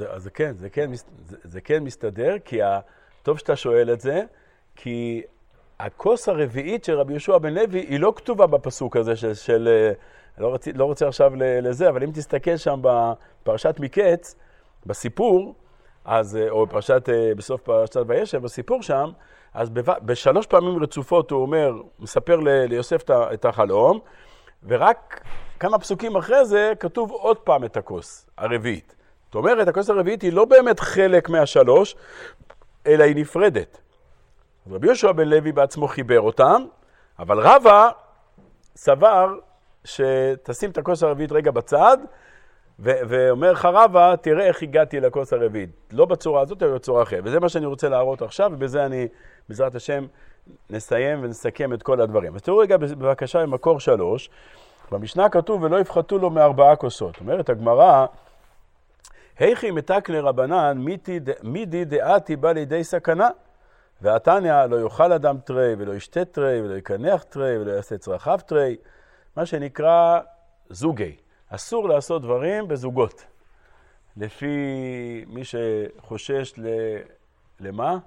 זה כן מסתדר, כי טוב שאתה שואל את זה, כי הכוס הרביעית של רבי יהושע בן לוי היא לא כתובה בפסוק הזה של לא רוצה עכשיו לזה, אבל אם תסתכל שם בפרשת מקץ, בסיפור, אז, או בסוף פרשת וישב, בסיפור שם, אז ב3 פעמים רצופות הוא אומר, מספר ליוסף את החלום, ורק כמה פסוקים אחרי זה כתוב עוד פעם את הכוס הרביעית. זאת אומרת, הכוס הרביעית היא לא באמת חלק מה3, אלא היא נפרדת. רבי יהושע בן לוי בעצמו חיבר אותם, אבל רבא סבר שתשים את הכוס הרביעית רגע בצד, ואומר לך רבא, תראה איך הגעתי לכוס הרביעית. לא בצורה הזאת, אלא בצורה אחרת. וזה מה שאני רוצה להראות עכשיו, ובזה אני, בעזרת השם, נסיים ונסכם את כל הדברים. אז תראו רגע בבקשה במקור 3, במשנה כתוב, ולא יפחתו לו מ4 כוסות. אומרת הגמרא, היכי מתקני רבנן, מידי דעתי בא לידי סכנה, והתניא לא יאכל אדם תרי, ולא ישתה תרי, ולא יקנח תרי, ולא יעשה צרכיו תרי, מה שנקרא זוגי. אסור לעשות דברים בזוגות. לפי מי שחושש למה?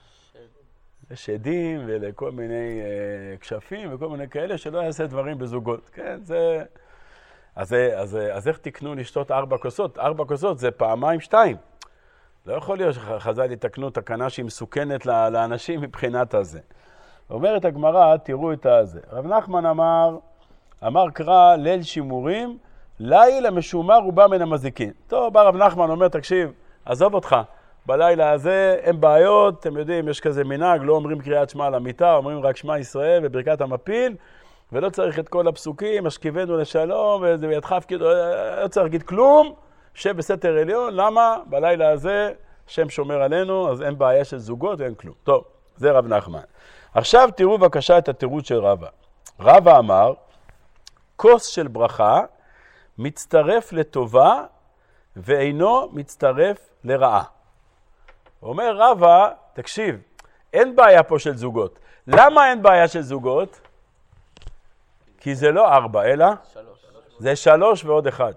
לשדים ולכל מיני כשפים וכל מיני כאלה שלא יעשה דברים בזוגות. כן, זה... אז איך תקנו לשתות 4 כוסות? 4 כוסות זה פעמיים 2. לא יכול להיות שחז"ל יתקנו תקנה שהיא מסוכנת לאנשים מבחינת הזה. אומרת הגמרא, תראו את הזה. רב נחמן אמר קרא ליל שימורים, לילה משומר ובא מן המזיקין. טוב, בא רב נחמן אומר, תקשיב, עזוב אותך. בלילה הזה אין בעיות, אתם יודעים, יש כזה מנהג, לא אומרים קריאת שמע על המיטה, אומרים רק שמע ישראל וברכת המפיל, ולא צריך את כל הפסוקים, השכיבנו לשלום, וידחף כאילו, לא צריך להגיד כלום, שב בסתר עליון, למה? בלילה הזה שם שומר עלינו, אז אין בעיה של זוגות ואין כלום. טוב, זה רב נחמן. עכשיו תראו בבקשה את התירוץ של רבא. רבא אמר, כוס של ברכה מצטרף לטובה ואינו מצטרף לרעה. אומר רבא, תקשיב, אין בעיה פה של זוגות. למה אין בעיה של זוגות? כי זה לא 4, אלא? 3. זה 3 ועוד 1.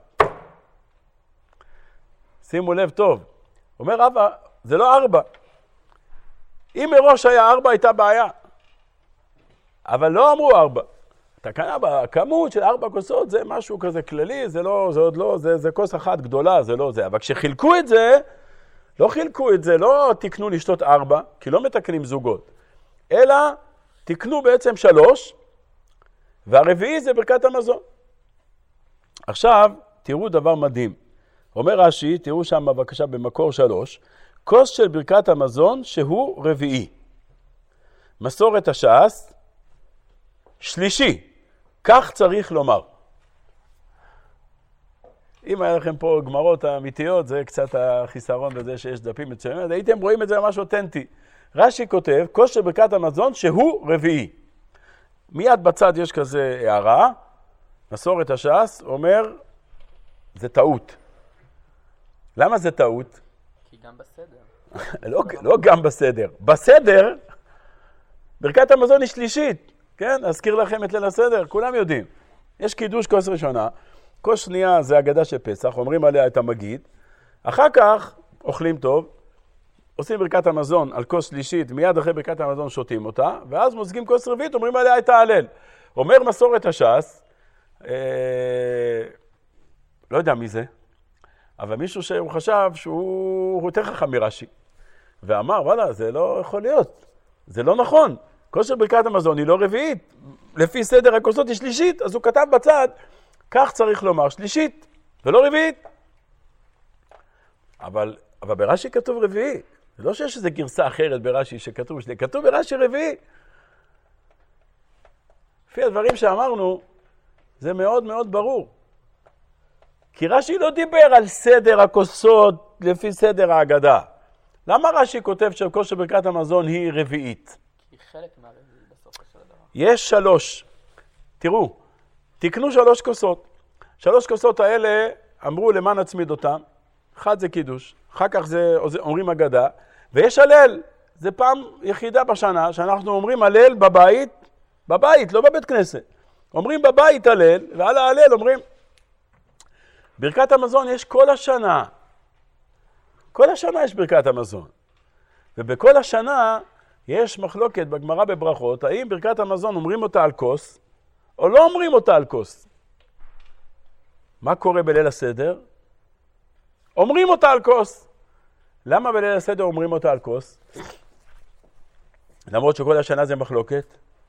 שימו לב טוב. אומר רבא, זה לא 4. אם מראש היה 4 הייתה בעיה. אבל לא אמרו 4. תקנה בכמות של 4 כוסות זה משהו כזה כללי, זה עוד לא, זה כוס אחת גדולה, זה לא זה. אבל כשחילקו את זה, לא חילקו את זה, לא תקנו לשתות 4, כי לא מתקנים זוגות. אלא תקנו בעצם 3, והרביעי זה ברכת המזון. עכשיו, תראו דבר מדהים. אומר רש"י, תראו שם בבקשה במקור 3, כוס של ברכת המזון שהוא רביעי. מסורת הש"ס, שלישי. כך צריך לומר. אם היה לכם פה גמרות האמיתיות, זה קצת החיסרון בזה שיש דפים מצוינים, הייתם רואים את זה ממש אותנטי. רש"י כותב, כוס של ברכת המזון שהוא רביעי. מיד בצד יש כזה הערה, מסורת הש"ס אומר, זה טעות. למה זה טעות? כי גם בסדר. לא גם בסדר. בסדר, ברכת המזון היא שלישית. כן, אזכיר לכם את ליל הסדר, כולם יודעים. יש קידוש כוס ראשונה, כוס שנייה זה הגדה של פסח, אומרים עליה את המגיד, אחר כך אוכלים טוב, עושים ברכת המזון על כוס שלישית, מיד אחרי ברכת המזון שותים אותה, ואז מוזגים כוס רביעית, אומרים עליה את ההלל. אומר מסורת הש"ס, לא יודע מי זה, אבל מישהו שהוא חשב שהוא יותר חכם מרש"י, ואמר, וואלה, זה לא יכול להיות, זה לא נכון. כוס של ברכת המזון היא לא רביעית, לפי סדר הכוסות היא שלישית, אז הוא כתב בצד, כך צריך לומר, שלישית ולא רביעית. אבל ברש"י כתוב רביעי, זה לא שיש איזו גרסה אחרת ברש"י שכתוב שלי, כתוב ברש"י רביעי. לפי הדברים שאמרנו, זה מאוד מאוד ברור. כי רש"י לא דיבר על סדר הכוסות לפי סדר ההגדה. למה רש"י כותב שכוס של ברכת המזון היא רביעית? חלק מהרביעי בסוף של הדבר. יש 3. תראו, תקנו 3 כוסות. 3 כוסות האלה אמרו למען נצמיד אותם. 1 זה קידוש, אחר כך זה אומרים אגדה, ויש הלל. זה פעם יחידה בשנה שאנחנו אומרים הלל בבית, לא בבית כנסת. אומרים בבית הלל, ועל ההלל אומרים, ברכת המזון יש כל השנה. כל השנה יש ברכת המזון. ובכל השנה יש מחלוקת בגמרא בברכות, האם ברכת המזון אומרים אותה על כוס, או לא אומרים אותה על כוס. מה קורה בליל הסדר? אומרים אותה על כוס. למה בליל הסדר אומרים אותה על כוס? למרות שכל השנה זה מחלוקת.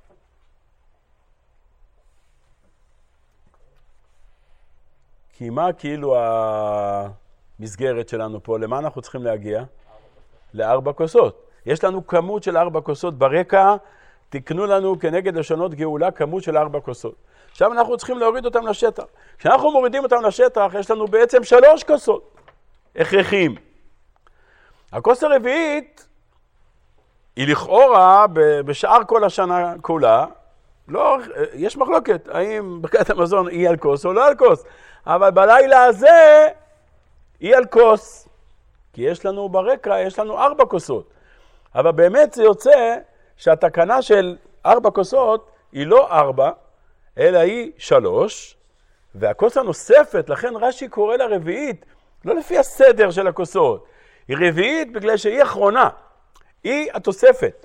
כי מה כאילו המסגרת שלנו פה? למה אנחנו צריכים להגיע? 4 כוסות. יש לנו כמות של 4 כוסות ברקע, תקנו לנו כנגד לשונות גאולה כמות של 4 כוסות. עכשיו אנחנו צריכים להוריד אותם לשטח. כשאנחנו מורידים אותם לשטח, יש לנו בעצם 3 כוסות הכרחיים. הכוס הרביעית היא לכאורה בשאר כל השנה כולה, לא, יש מחלוקת, האם ברכת המזון היא על כוס או לא על כוס, אבל בלילה הזה היא על כוס, כי יש לנו ברקע, יש לנו 4 כוסות. אבל באמת זה יוצא שהתקנה של 4 כוסות היא לא 4, אלא היא 3, והכוס הנוספת, לכן רש"י קורא לה רביעית, לא לפי הסדר של הכוסות, היא רביעית בגלל שהיא אחרונה, היא התוספת,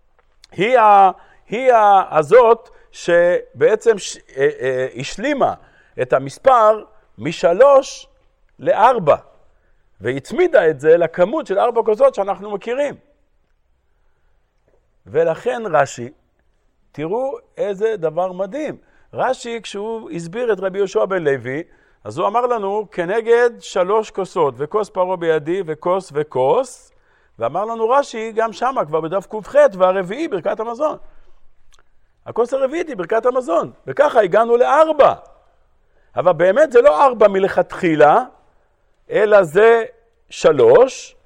היא הזאת שבעצם השלימה את המספר מ3 ל4, והצמידה את זה לכמות של 4 כוסות שאנחנו מכירים. ולכן רש"י, תראו איזה דבר מדהים. רש"י, כשהוא הסביר את רבי יהושע בן לוי, אז הוא אמר לנו כנגד 3 כוסות, וכוס פרעה בידי וכוס וכוס, ואמר לנו רש"י גם שמה כבר בדף ק"ח, והרביעי ברכת המזון. הכוס הרביעית היא ברכת המזון, וככה הגענו ל4. אבל באמת זה לא 4 מלכתחילה, אלא זה 3,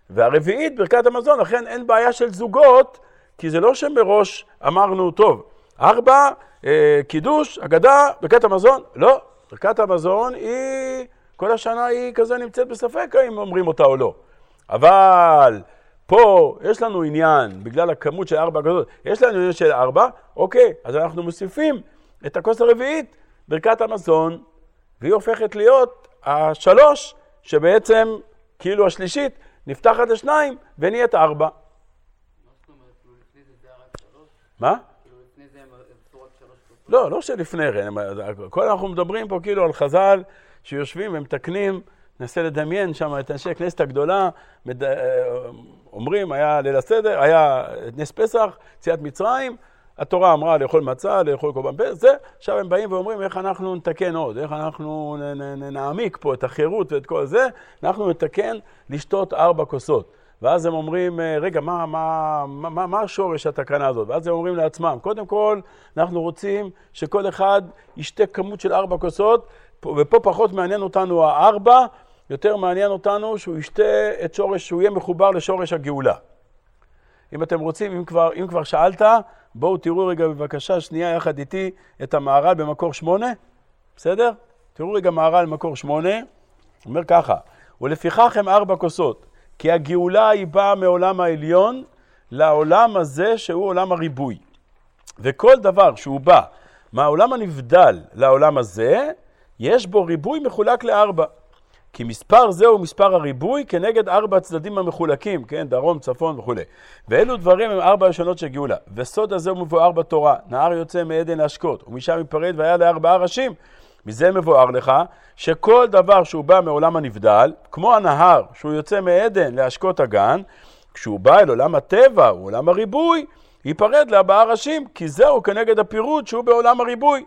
והרביעית ברכת המזון, לכן אין בעיה של זוגות, כי זה לא שמראש אמרנו, טוב, 4, קידוש, אגדה, ברכת המזון. לא, ברכת המזון היא, כל השנה היא כזה נמצאת בספק האם אומרים אותה או לא. אבל פה יש לנו עניין, בגלל הכמות של 4 כזאת, יש לנו עניין של 4, אוקיי, אז אנחנו מוסיפים את הכוס הרביעית, ברכת המזון, והיא הופכת להיות 3, שבעצם, כאילו השלישית, נפתחת ל2 ונהיית 4. מה זאת אומרת? כאילו לפני זה רק 3? מה? כאילו לפני זה הם עשו רק 3 כוסות? לא, לא שלפני כן, כל אנחנו מדברים פה כאילו על חז"ל שיושבים ומתקנים, ננסה לדמיין שם את אנשי הכנסת הגדולה, אומרים, היה ליל הסדר, היה נס פסח, יציאת מצרים, התורה אמרה לאכול מצה, לאכול קורבן פסח, זה, עכשיו הם באים ואומרים איך אנחנו נתקן עוד, איך אנחנו נעמיק פה את החירות ואת כל זה, אנחנו נתקן לשתות 4 כוסות. ואז הם אומרים, רגע, מה השורש התקנה הזאת? ואז הם אומרים לעצמם, קודם כל, אנחנו רוצים שכל אחד ישתה כמות של 4 כוסות, ופה פחות מעניין אותנו 4, יותר מעניין אותנו שהוא ישתה את שורש, שהוא יהיה מחובר לשורש הגאולה. אם אתם רוצים, אם כבר שאלת, בואו תראו רגע בבקשה שנייה יחד איתי את המהר"ל במקור 8, בסדר? תראו רגע מהר"ל במקור 8, אומר ככה, ולפיכך הם 4 כוסות, כי הגאולה היא באה מעולם העליון לעולם הזה שהוא עולם הריבוי. וכל דבר שהוא בא מהעולם הנבדל לעולם הזה, יש בו ריבוי מחולק ל4. כי מספר זה הוא מספר הריבוי כנגד 4 הצדדים המחולקים, כן, דרום, צפון וכו'. ואלו דברים הם 4 השונות של גאולה. וסוד הזה הוא מבואר בתורה, נהר יוצא מעדן להשקות, ומשם ייפרד והיה ל4 ראשים. מזה מבואר לך שכל דבר שהוא בא מעולם הנבדל, כמו הנהר שהוא יוצא מעדן להשקות הגן, כשהוא בא אל עולם הטבע, הוא עולם הריבוי, ייפרד ל4 ראשים, כי זהו כנגד הפירוד שהוא בעולם הריבוי.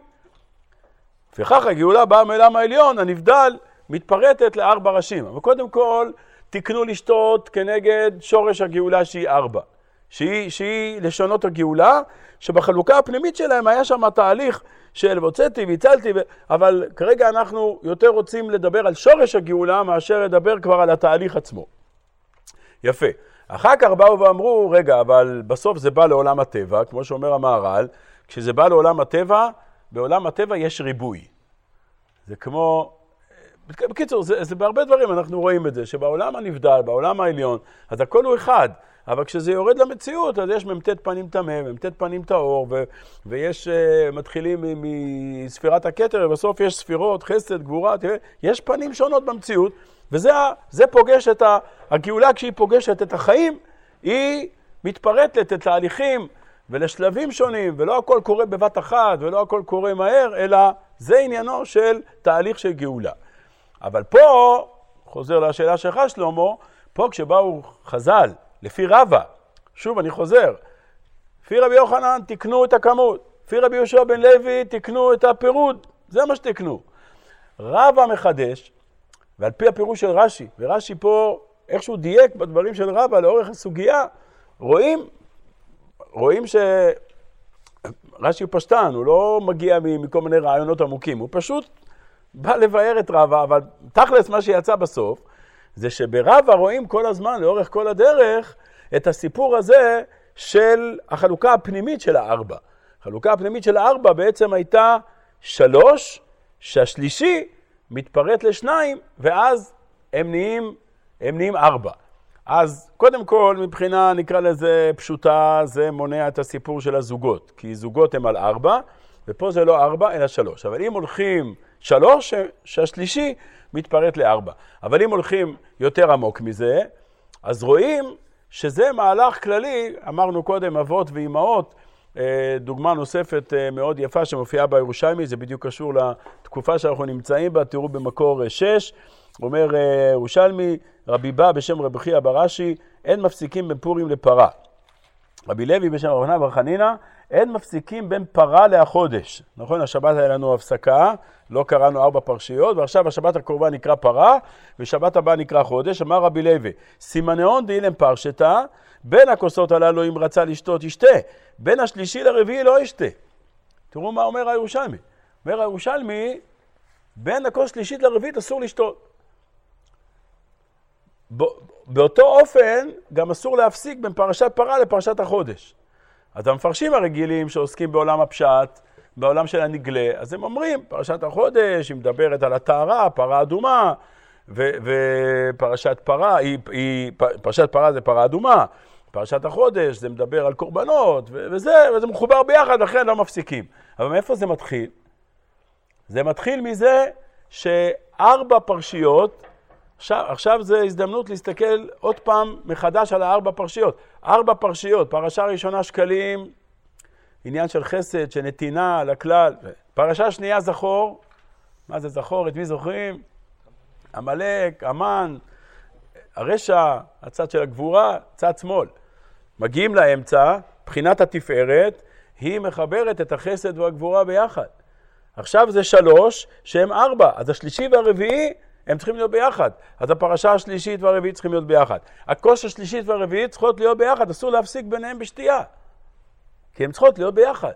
וכך הגאולה באה מעולם העליון, הנבדל, מתפרטת ל4 ראשים. אבל קודם כל, תקנו לשתות כנגד שורש הגאולה שהיא 4. שהיא לשונות הגאולה, שבחלוקה הפנימית שלהם היה שם תהליך של הוצאתי והצלתי, אבל כרגע אנחנו יותר רוצים לדבר על שורש הגאולה, מאשר לדבר כבר על התהליך עצמו. יפה. אחר כך באו ואמרו, רגע, אבל בסוף זה בא לעולם הטבע, כמו שאומר המהר"ל, כשזה בא לעולם הטבע, בעולם הטבע יש ריבוי. זה כמו, בקיצור, זה בהרבה דברים אנחנו רואים את זה, שבעולם הנבדל, בעולם העליון, אז הכל הוא אחד, אבל כשזה יורד למציאות, אז יש ממתת פנים טמא, ממתת פנים טהור, ויש, מתחילים מספירת הכתר, ובסוף יש ספירות, חסד, גבורה, יש פנים שונות במציאות, וזה פוגש את הגאולה, כשהיא פוגשת את החיים, היא מתפרטת את תהליכים ולשלבים שונים, ולא הכל קורה בבת אחת, ולא הכל קורה מהר, אלא זה עניינו של תהליך של גאולה. אבל פה, חוזר לשאלה שלך שלמה, פה כשבאו חז"ל, לפי רבא, שוב אני חוזר, לפי רבי יוחנן תקנו את הכמות, לפי רבי יהושע בן לוי תקנו את הפירוד, זה מה שתקנו. רבא מחדש, ועל פי הפירוש של רש"י, ורש"י פה איכשהו דייק בדברים של רבא לאורך הסוגיה, רואים שרש"י הוא פשטן, הוא לא מגיע מכל מיני רעיונות עמוקים, הוא פשוט בא לבאר את רבא, אבל תכלס מה שיצא בסוף, זה שברבא רואים כל הזמן, לאורך כל הדרך, את הסיפור הזה של החלוקה הפנימית של 4. החלוקה הפנימית של 4 בעצם הייתה 3, שהשלישי מתפרט ל2, ואז הם נהיים 4. אז קודם כל, מבחינה נקרא לזה פשוטה, זה מונע את הסיפור של הזוגות, כי זוגות הם על 4, ופה זה לא 4 אלא 3. אבל אם הולכים 3, שהשלישי מתפרט ל4. אבל אם הולכים יותר עמוק מזה, אז רואים שזה מהלך כללי, אמרנו קודם אבות ואימהות, דוגמה נוספת מאוד יפה שמופיעה בירושלמי, זה בדיוק קשור לתקופה שאנחנו נמצאים בה, תראו במקור 6, אומר ירושלמי, רבי בא בשם רבי חייא בר אשי, אין מפסיקים בין פורים לפרה. רבי לוי בשם רבי חנינא בר חנינא, אין מפסיקים בין פרה לחודש. נכון, השבת היה לנו הפסקה, לא קראנו 4 פרשיות, ועכשיו השבת הקרובה נקרא פרה, ושבת הבאה נקרא חודש. אמר רבי לוי, סימנאון דאילם פרשתא, בין הכוסות הללו אם רצה לשתות ישתה, בין השלישי לרביעי לא ישתה. תראו מה אומר הירושלמי. אומר הירושלמי, בין הכוס שלישית לרביעית אסור לשתות. באותו אופן גם אסור להפסיק בין פרשת פרה לפרשת החודש. אז המפרשים הרגילים שעוסקים בעולם הפשט, בעולם של הנגלה, אז הם אומרים, פרשת החודש, היא מדברת על הטהרה, פרה אדומה, ופרשת פרה, פרשת פרה זה פרה אדומה, פרשת החודש זה מדבר על קורבנות, וזה מחובר ביחד, לכן לא מפסיקים. אבל מאיפה זה מתחיל? זה מתחיל מזה ש4 פרשיות, עכשיו זה הזדמנות להסתכל עוד פעם מחדש על 4 פרשיות. 4 פרשיות, פרשה ראשונה שקלים, עניין של חסד, של נתינה לכלל. פרשה שנייה זכור, מה זה זכור? את מי זוכרים? עמלק, המן, הרשע, הצד של הגבורה, צד שמאל. מגיעים לאמצע, בחינת התפארת, היא מחברת את החסד והגבורה ביחד. עכשיו זה 3 שהם 4, אז השלישי והרביעי הם צריכים להיות ביחד. אז הפרשה השלישית והרביעית צריכים להיות ביחד. הכוס השלישית והרביעית צריכות להיות ביחד, אסור להפסיק ביניהם בשתייה. כי הם צריכות להיות ביחד.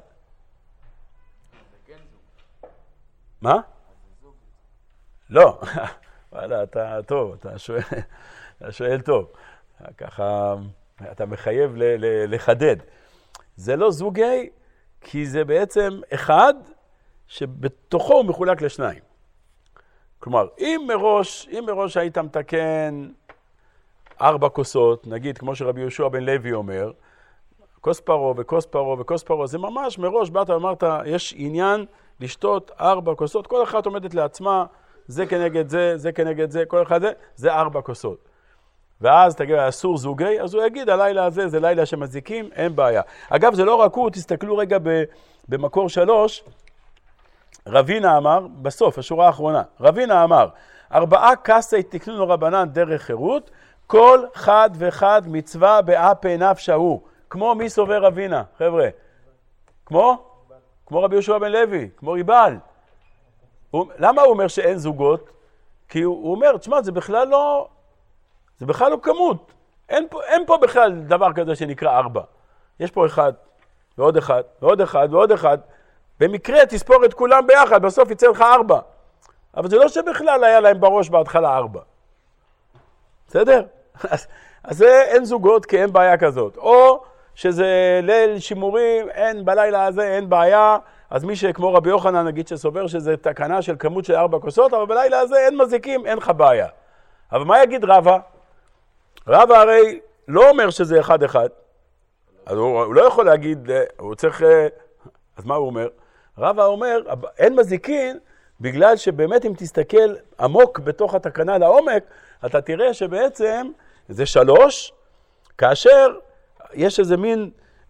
מה? לא. וואלה, אתה טוב, אתה שואל טוב. ככה, אתה מחייב לחדד. זה לא זוגי, כי זה בעצם אחד שבתוכו הוא מחולק לשניים. כלומר, אם מראש היית מתקן 4 כוסות, נגיד כמו שרבי יהושע בן לוי אומר, כוס פרו וכוס פרו וכוס פרו, זה ממש מראש באת ואמרת, יש עניין לשתות 4 כוסות, כל אחת עומדת לעצמה, זה כנגד זה, זה כנגד זה, כל אחד זה 4 כוסות. ואז תגיד, אסור זוגי, אז הוא יגיד, הלילה הזה זה לילה שמזיקים, אין בעיה. אגב, זה לא רק הוא, תסתכלו רגע במקור 3, רבינה אמר, בסוף, השורה האחרונה, רבינה אמר, 4 כסי תקנון רבנן דרך חירות, כל חד וחד מצווה באפי נפשה הוא. כמו מי סובר רבינה, חבר'ה? כמו רבי יהושע בן לוי, כמו ריבל. למה הוא אומר שאין זוגות? כי הוא אומר, תשמע, זה בכלל לא כמות. אין פה בכלל דבר כזה שנקרא 4. יש פה 1, ועוד 1, ועוד 1, ועוד 1. במקרה תספור את כולם ביחד, בסוף יצא לך 4. אבל זה לא שבכלל היה להם בראש בהתחלה 4. בסדר? אז אין זוגות כי אין בעיה כזאת. או שזה ליל שימורים, בלילה הזה אין בעיה, אז מי שכמו רבי יוחנן נגיד שסובר שזה תקנה של כמות של 4 כוסות, אבל בלילה הזה אין מזיקים, אין לך בעיה. אבל מה יגיד רבא? רבא הרי לא אומר שזה 1-1, אז הוא לא יכול להגיד, הוא צריך, אז מה הוא אומר? רבא אומר, אין מזיקין, בגלל שבאמת אם תסתכל עמוק בתוך התקנה לעומק, אתה תראה שבעצם זה 3, כאשר יש איזה מין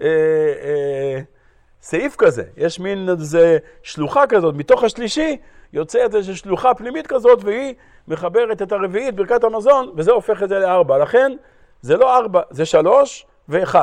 סעיף כזה, יש מין איזה שלוחה כזאת, מתוך השלישי יוצאת איזו שלוחה פנימית כזאת, והיא מחברת את הרביעית, ברכת המזון, וזה הופך את זה ל4. לכן זה לא 4, זה 3 ו1.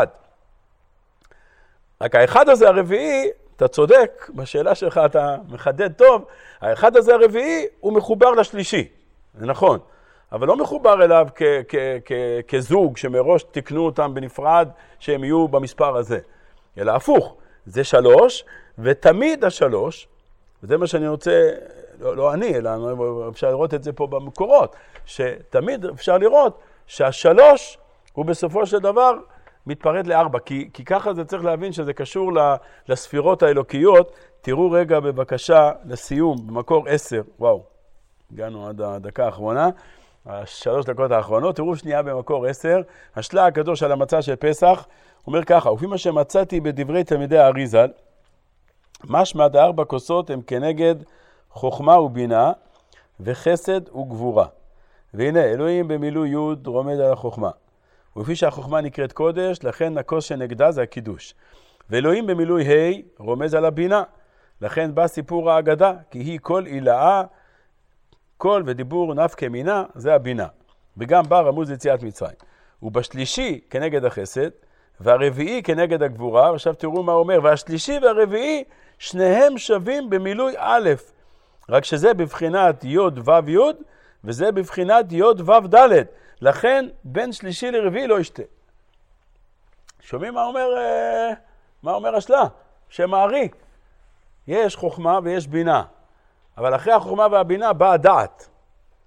רק האחד הזה הרביעי, אתה צודק, בשאלה שלך אתה מחדד טוב, האחד הזה הרביעי הוא מחובר לשלישי, זה נכון, אבל לא מחובר אליו כזוג שמראש תקנו אותם בנפרד שהם יהיו במספר הזה, אלא הפוך, זה 3, ותמיד ה3, וזה מה שאני רוצה, לא אני, אלא אפשר לראות את זה פה במקורות, שתמיד אפשר לראות שה3 הוא בסופו של דבר מתפרד ל4, כי ככה זה צריך להבין שזה קשור לספירות האלוקיות. תראו רגע בבקשה לסיום, במקור 10, וואו, הגענו עד הדקה האחרונה, 3 דקות האחרונות, תראו שנייה במקור 10, השלה הקדוש על המצה של פסח, אומר ככה, לפי מה שמצאתי בדברי תלמידי האריז"ל, משמע 4 כוסות הם כנגד חוכמה ובינה, וחסד וגבורה. והנה, אלוהים במילוי י' רומד על החוכמה. ולפי שהחוכמה נקראת קודש, לכן הכוס שנגדה זה הקידוש. ואלוהים במילוי ה' רומז על הבינה. לכן בא סיפור האגדה, כי היא כל עילאה, כל ודיבור נפקא מינה, זה הבינה. וגם בא רמוז יציאת מצרים. ובשלישי כנגד החסד, והרביעי כנגד הגבורה, ועכשיו תראו מה אומר, והשלישי והרביעי, שניהם שווים במילוי א', רק שזה בבחינת י' ו' י', וזה בבחינת י' ו' ד'. לכן בין שלישי לרביעי לא ישתה. שומעים מה אומר השלה? שמערי. יש חוכמה ויש בינה. אבל אחרי החוכמה והבינה באה הדעת.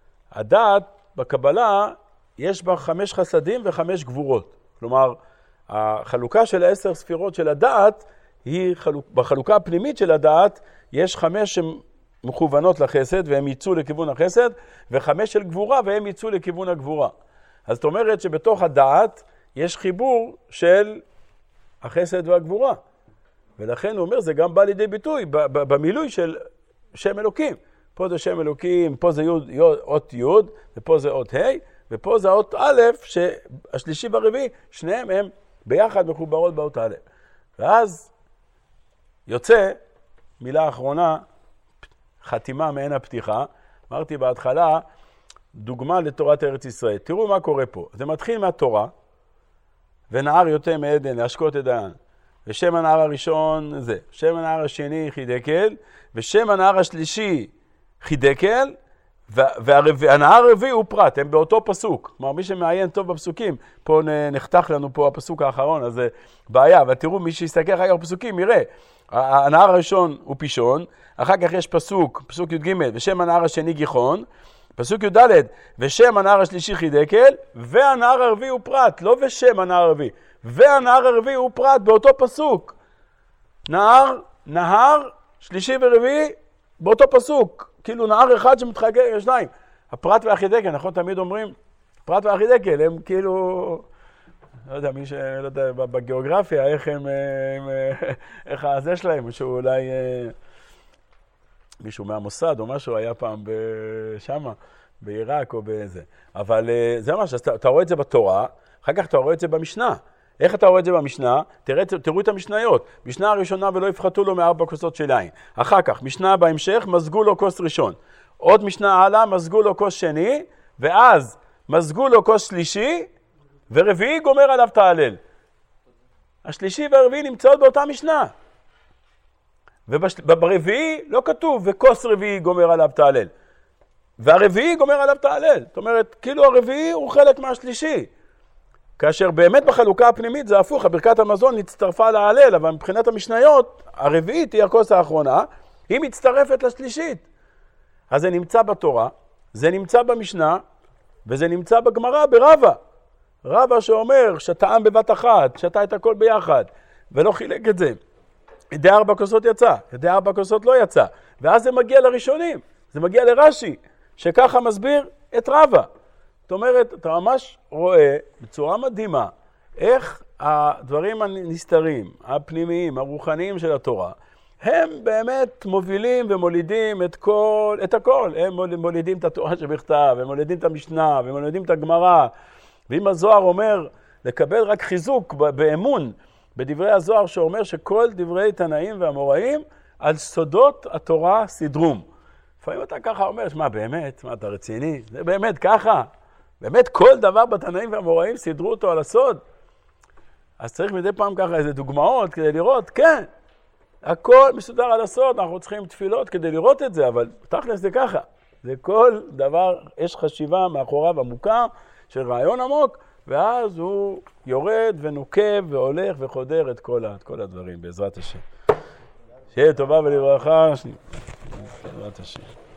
הדעת בקבלה יש בה 5 חסדים ו5 גבורות. כלומר, החלוקה של 10 ספירות של הדעת, בחלוקה הפנימית של הדעת, יש 5 שמכוונות לחסד, והם יצאו לכיוון החסד, ו5 של גבורה, והם יצאו לכיוון הגבורה. אז זאת אומרת שבתוך הדעת יש חיבור של החסד והגבורה. ולכן הוא אומר, זה גם בא לידי ביטוי במילוי של שם אלוקים. פה זה שם אלוקים, פה זה אות י', ופה זה אות ה', ופה זה אות א', שהשלישי והרביעי, שניהם הם ביחד מחוברות באות א'. ואז יוצא, מילה אחרונה, חתימה מעין הפתיחה. אמרתי בהתחלה, דוגמה לתורת ארץ ישראל. תראו מה קורה פה. זה מתחיל מהתורה, ונער יוצא מעדן להשקות את העין. ושם הנער הראשון זה, שם הנער השני חידקל, ושם הנער השלישי חידקל, והנער הרביעי הוא פרט, הם באותו פסוק. כלומר, מי שמעיין טוב בפסוקים, פה נחתך לנו פה הפסוק האחרון, אז זה בעיה, ותראו מי שיסתכל אחר כך בפסוקים, יראה, הנער הראשון הוא פישון, אחר כך יש פסוק י"ג, ושם הנער השני גיחון, פסוק י"ד, ושם הנער השלישי חידקל, והנער הרביעי הוא פרט, לא ושם הנער הרביעי, והנער הרביעי הוא פרט באותו פסוק. נהר, שלישי ורביעי, באותו פסוק. כאילו נהר אחד שמתחלק לשניים. הפרט והחידקל, נכון? תמיד אומרים, פרט והחידקל, הם כאילו, לא יודע, מי שלא יודע, בגיאוגרפיה, איך הזה שלהם, משהו אולי, מישהו מהמוסד או משהו היה פעם שמה, בעיראק או באיזה. אבל זה ממש, אתה רואה את זה בתורה, אחר כך אתה רואה את זה במשנה. איך אתה רואה את זה במשנה? תראו את המשניות. משנה הראשונה ולא יפחתו לו 4 כוסות של יין. אחר כך, משנה בהמשך, מזגו לו כוס ראשון. עוד משנה הלאה, מזגו לו כוס שני, ואז מזגו לו כוס שלישי, ורביעי גומר עליו תהלל. השלישי והרביעי נמצאות באותה משנה. וברביעי לא כתוב, וכוס רביעי גומר עליו תהלל. והרביעי גומר עליו תהלל. זאת אומרת, כאילו הרביעי הוא חלק מהשלישי. כאשר באמת בחלוקה הפנימית זה הפוך, ברכת המזון נצטרפה להלל, אבל מבחינת המשניות, הרביעית היא הכוס האחרונה, היא מצטרפת לשלישית. אז זה נמצא בתורה, זה נמצא במשנה, וזה נמצא בגמרא ברבא. רבא שאומר שטעם בבת אחת, שתה את הכל ביחד, ולא חילק את זה. ידי 4 כוסות יצא, ידי 4 כוסות לא יצא. ואז זה מגיע לראשונים, זה מגיע לרש"י, שככה מסביר את רבא. זאת אומרת, אתה ממש רואה בצורה מדהימה איך הדברים הנסתרים, הפנימיים, הרוחניים של התורה, הם באמת מובילים ומולידים את הכל. הם מולידים את התורה שבכתב, הם מולידים את המשנה, הם מולידים את הגמרא. ואם הזוהר אומר לקבל רק חיזוק באמון בדברי הזוהר שאומר שכל דברי תנאים והאמוראים על סודות התורה סדרום. לפעמים אתה ככה אומר, מה באמת? מה אתה רציני? זה באמת ככה? באמת כל דבר בתנאים והאמוראים סידרו אותו על הסוד? אז צריך מדי פעם ככה איזה דוגמאות כדי לראות, כן, הכל מסודר על הסוד, אנחנו צריכים תפילות כדי לראות את זה, אבל תכל'ס זה ככה. זה כל דבר, יש חשיבה מאחוריו עמוקה של רעיון עמוק, ואז הוא יורד ונוקב והולך וחודר את כל הדברים, בעזרת השם. שיהיה טובה ולברכה, בעזרת השם.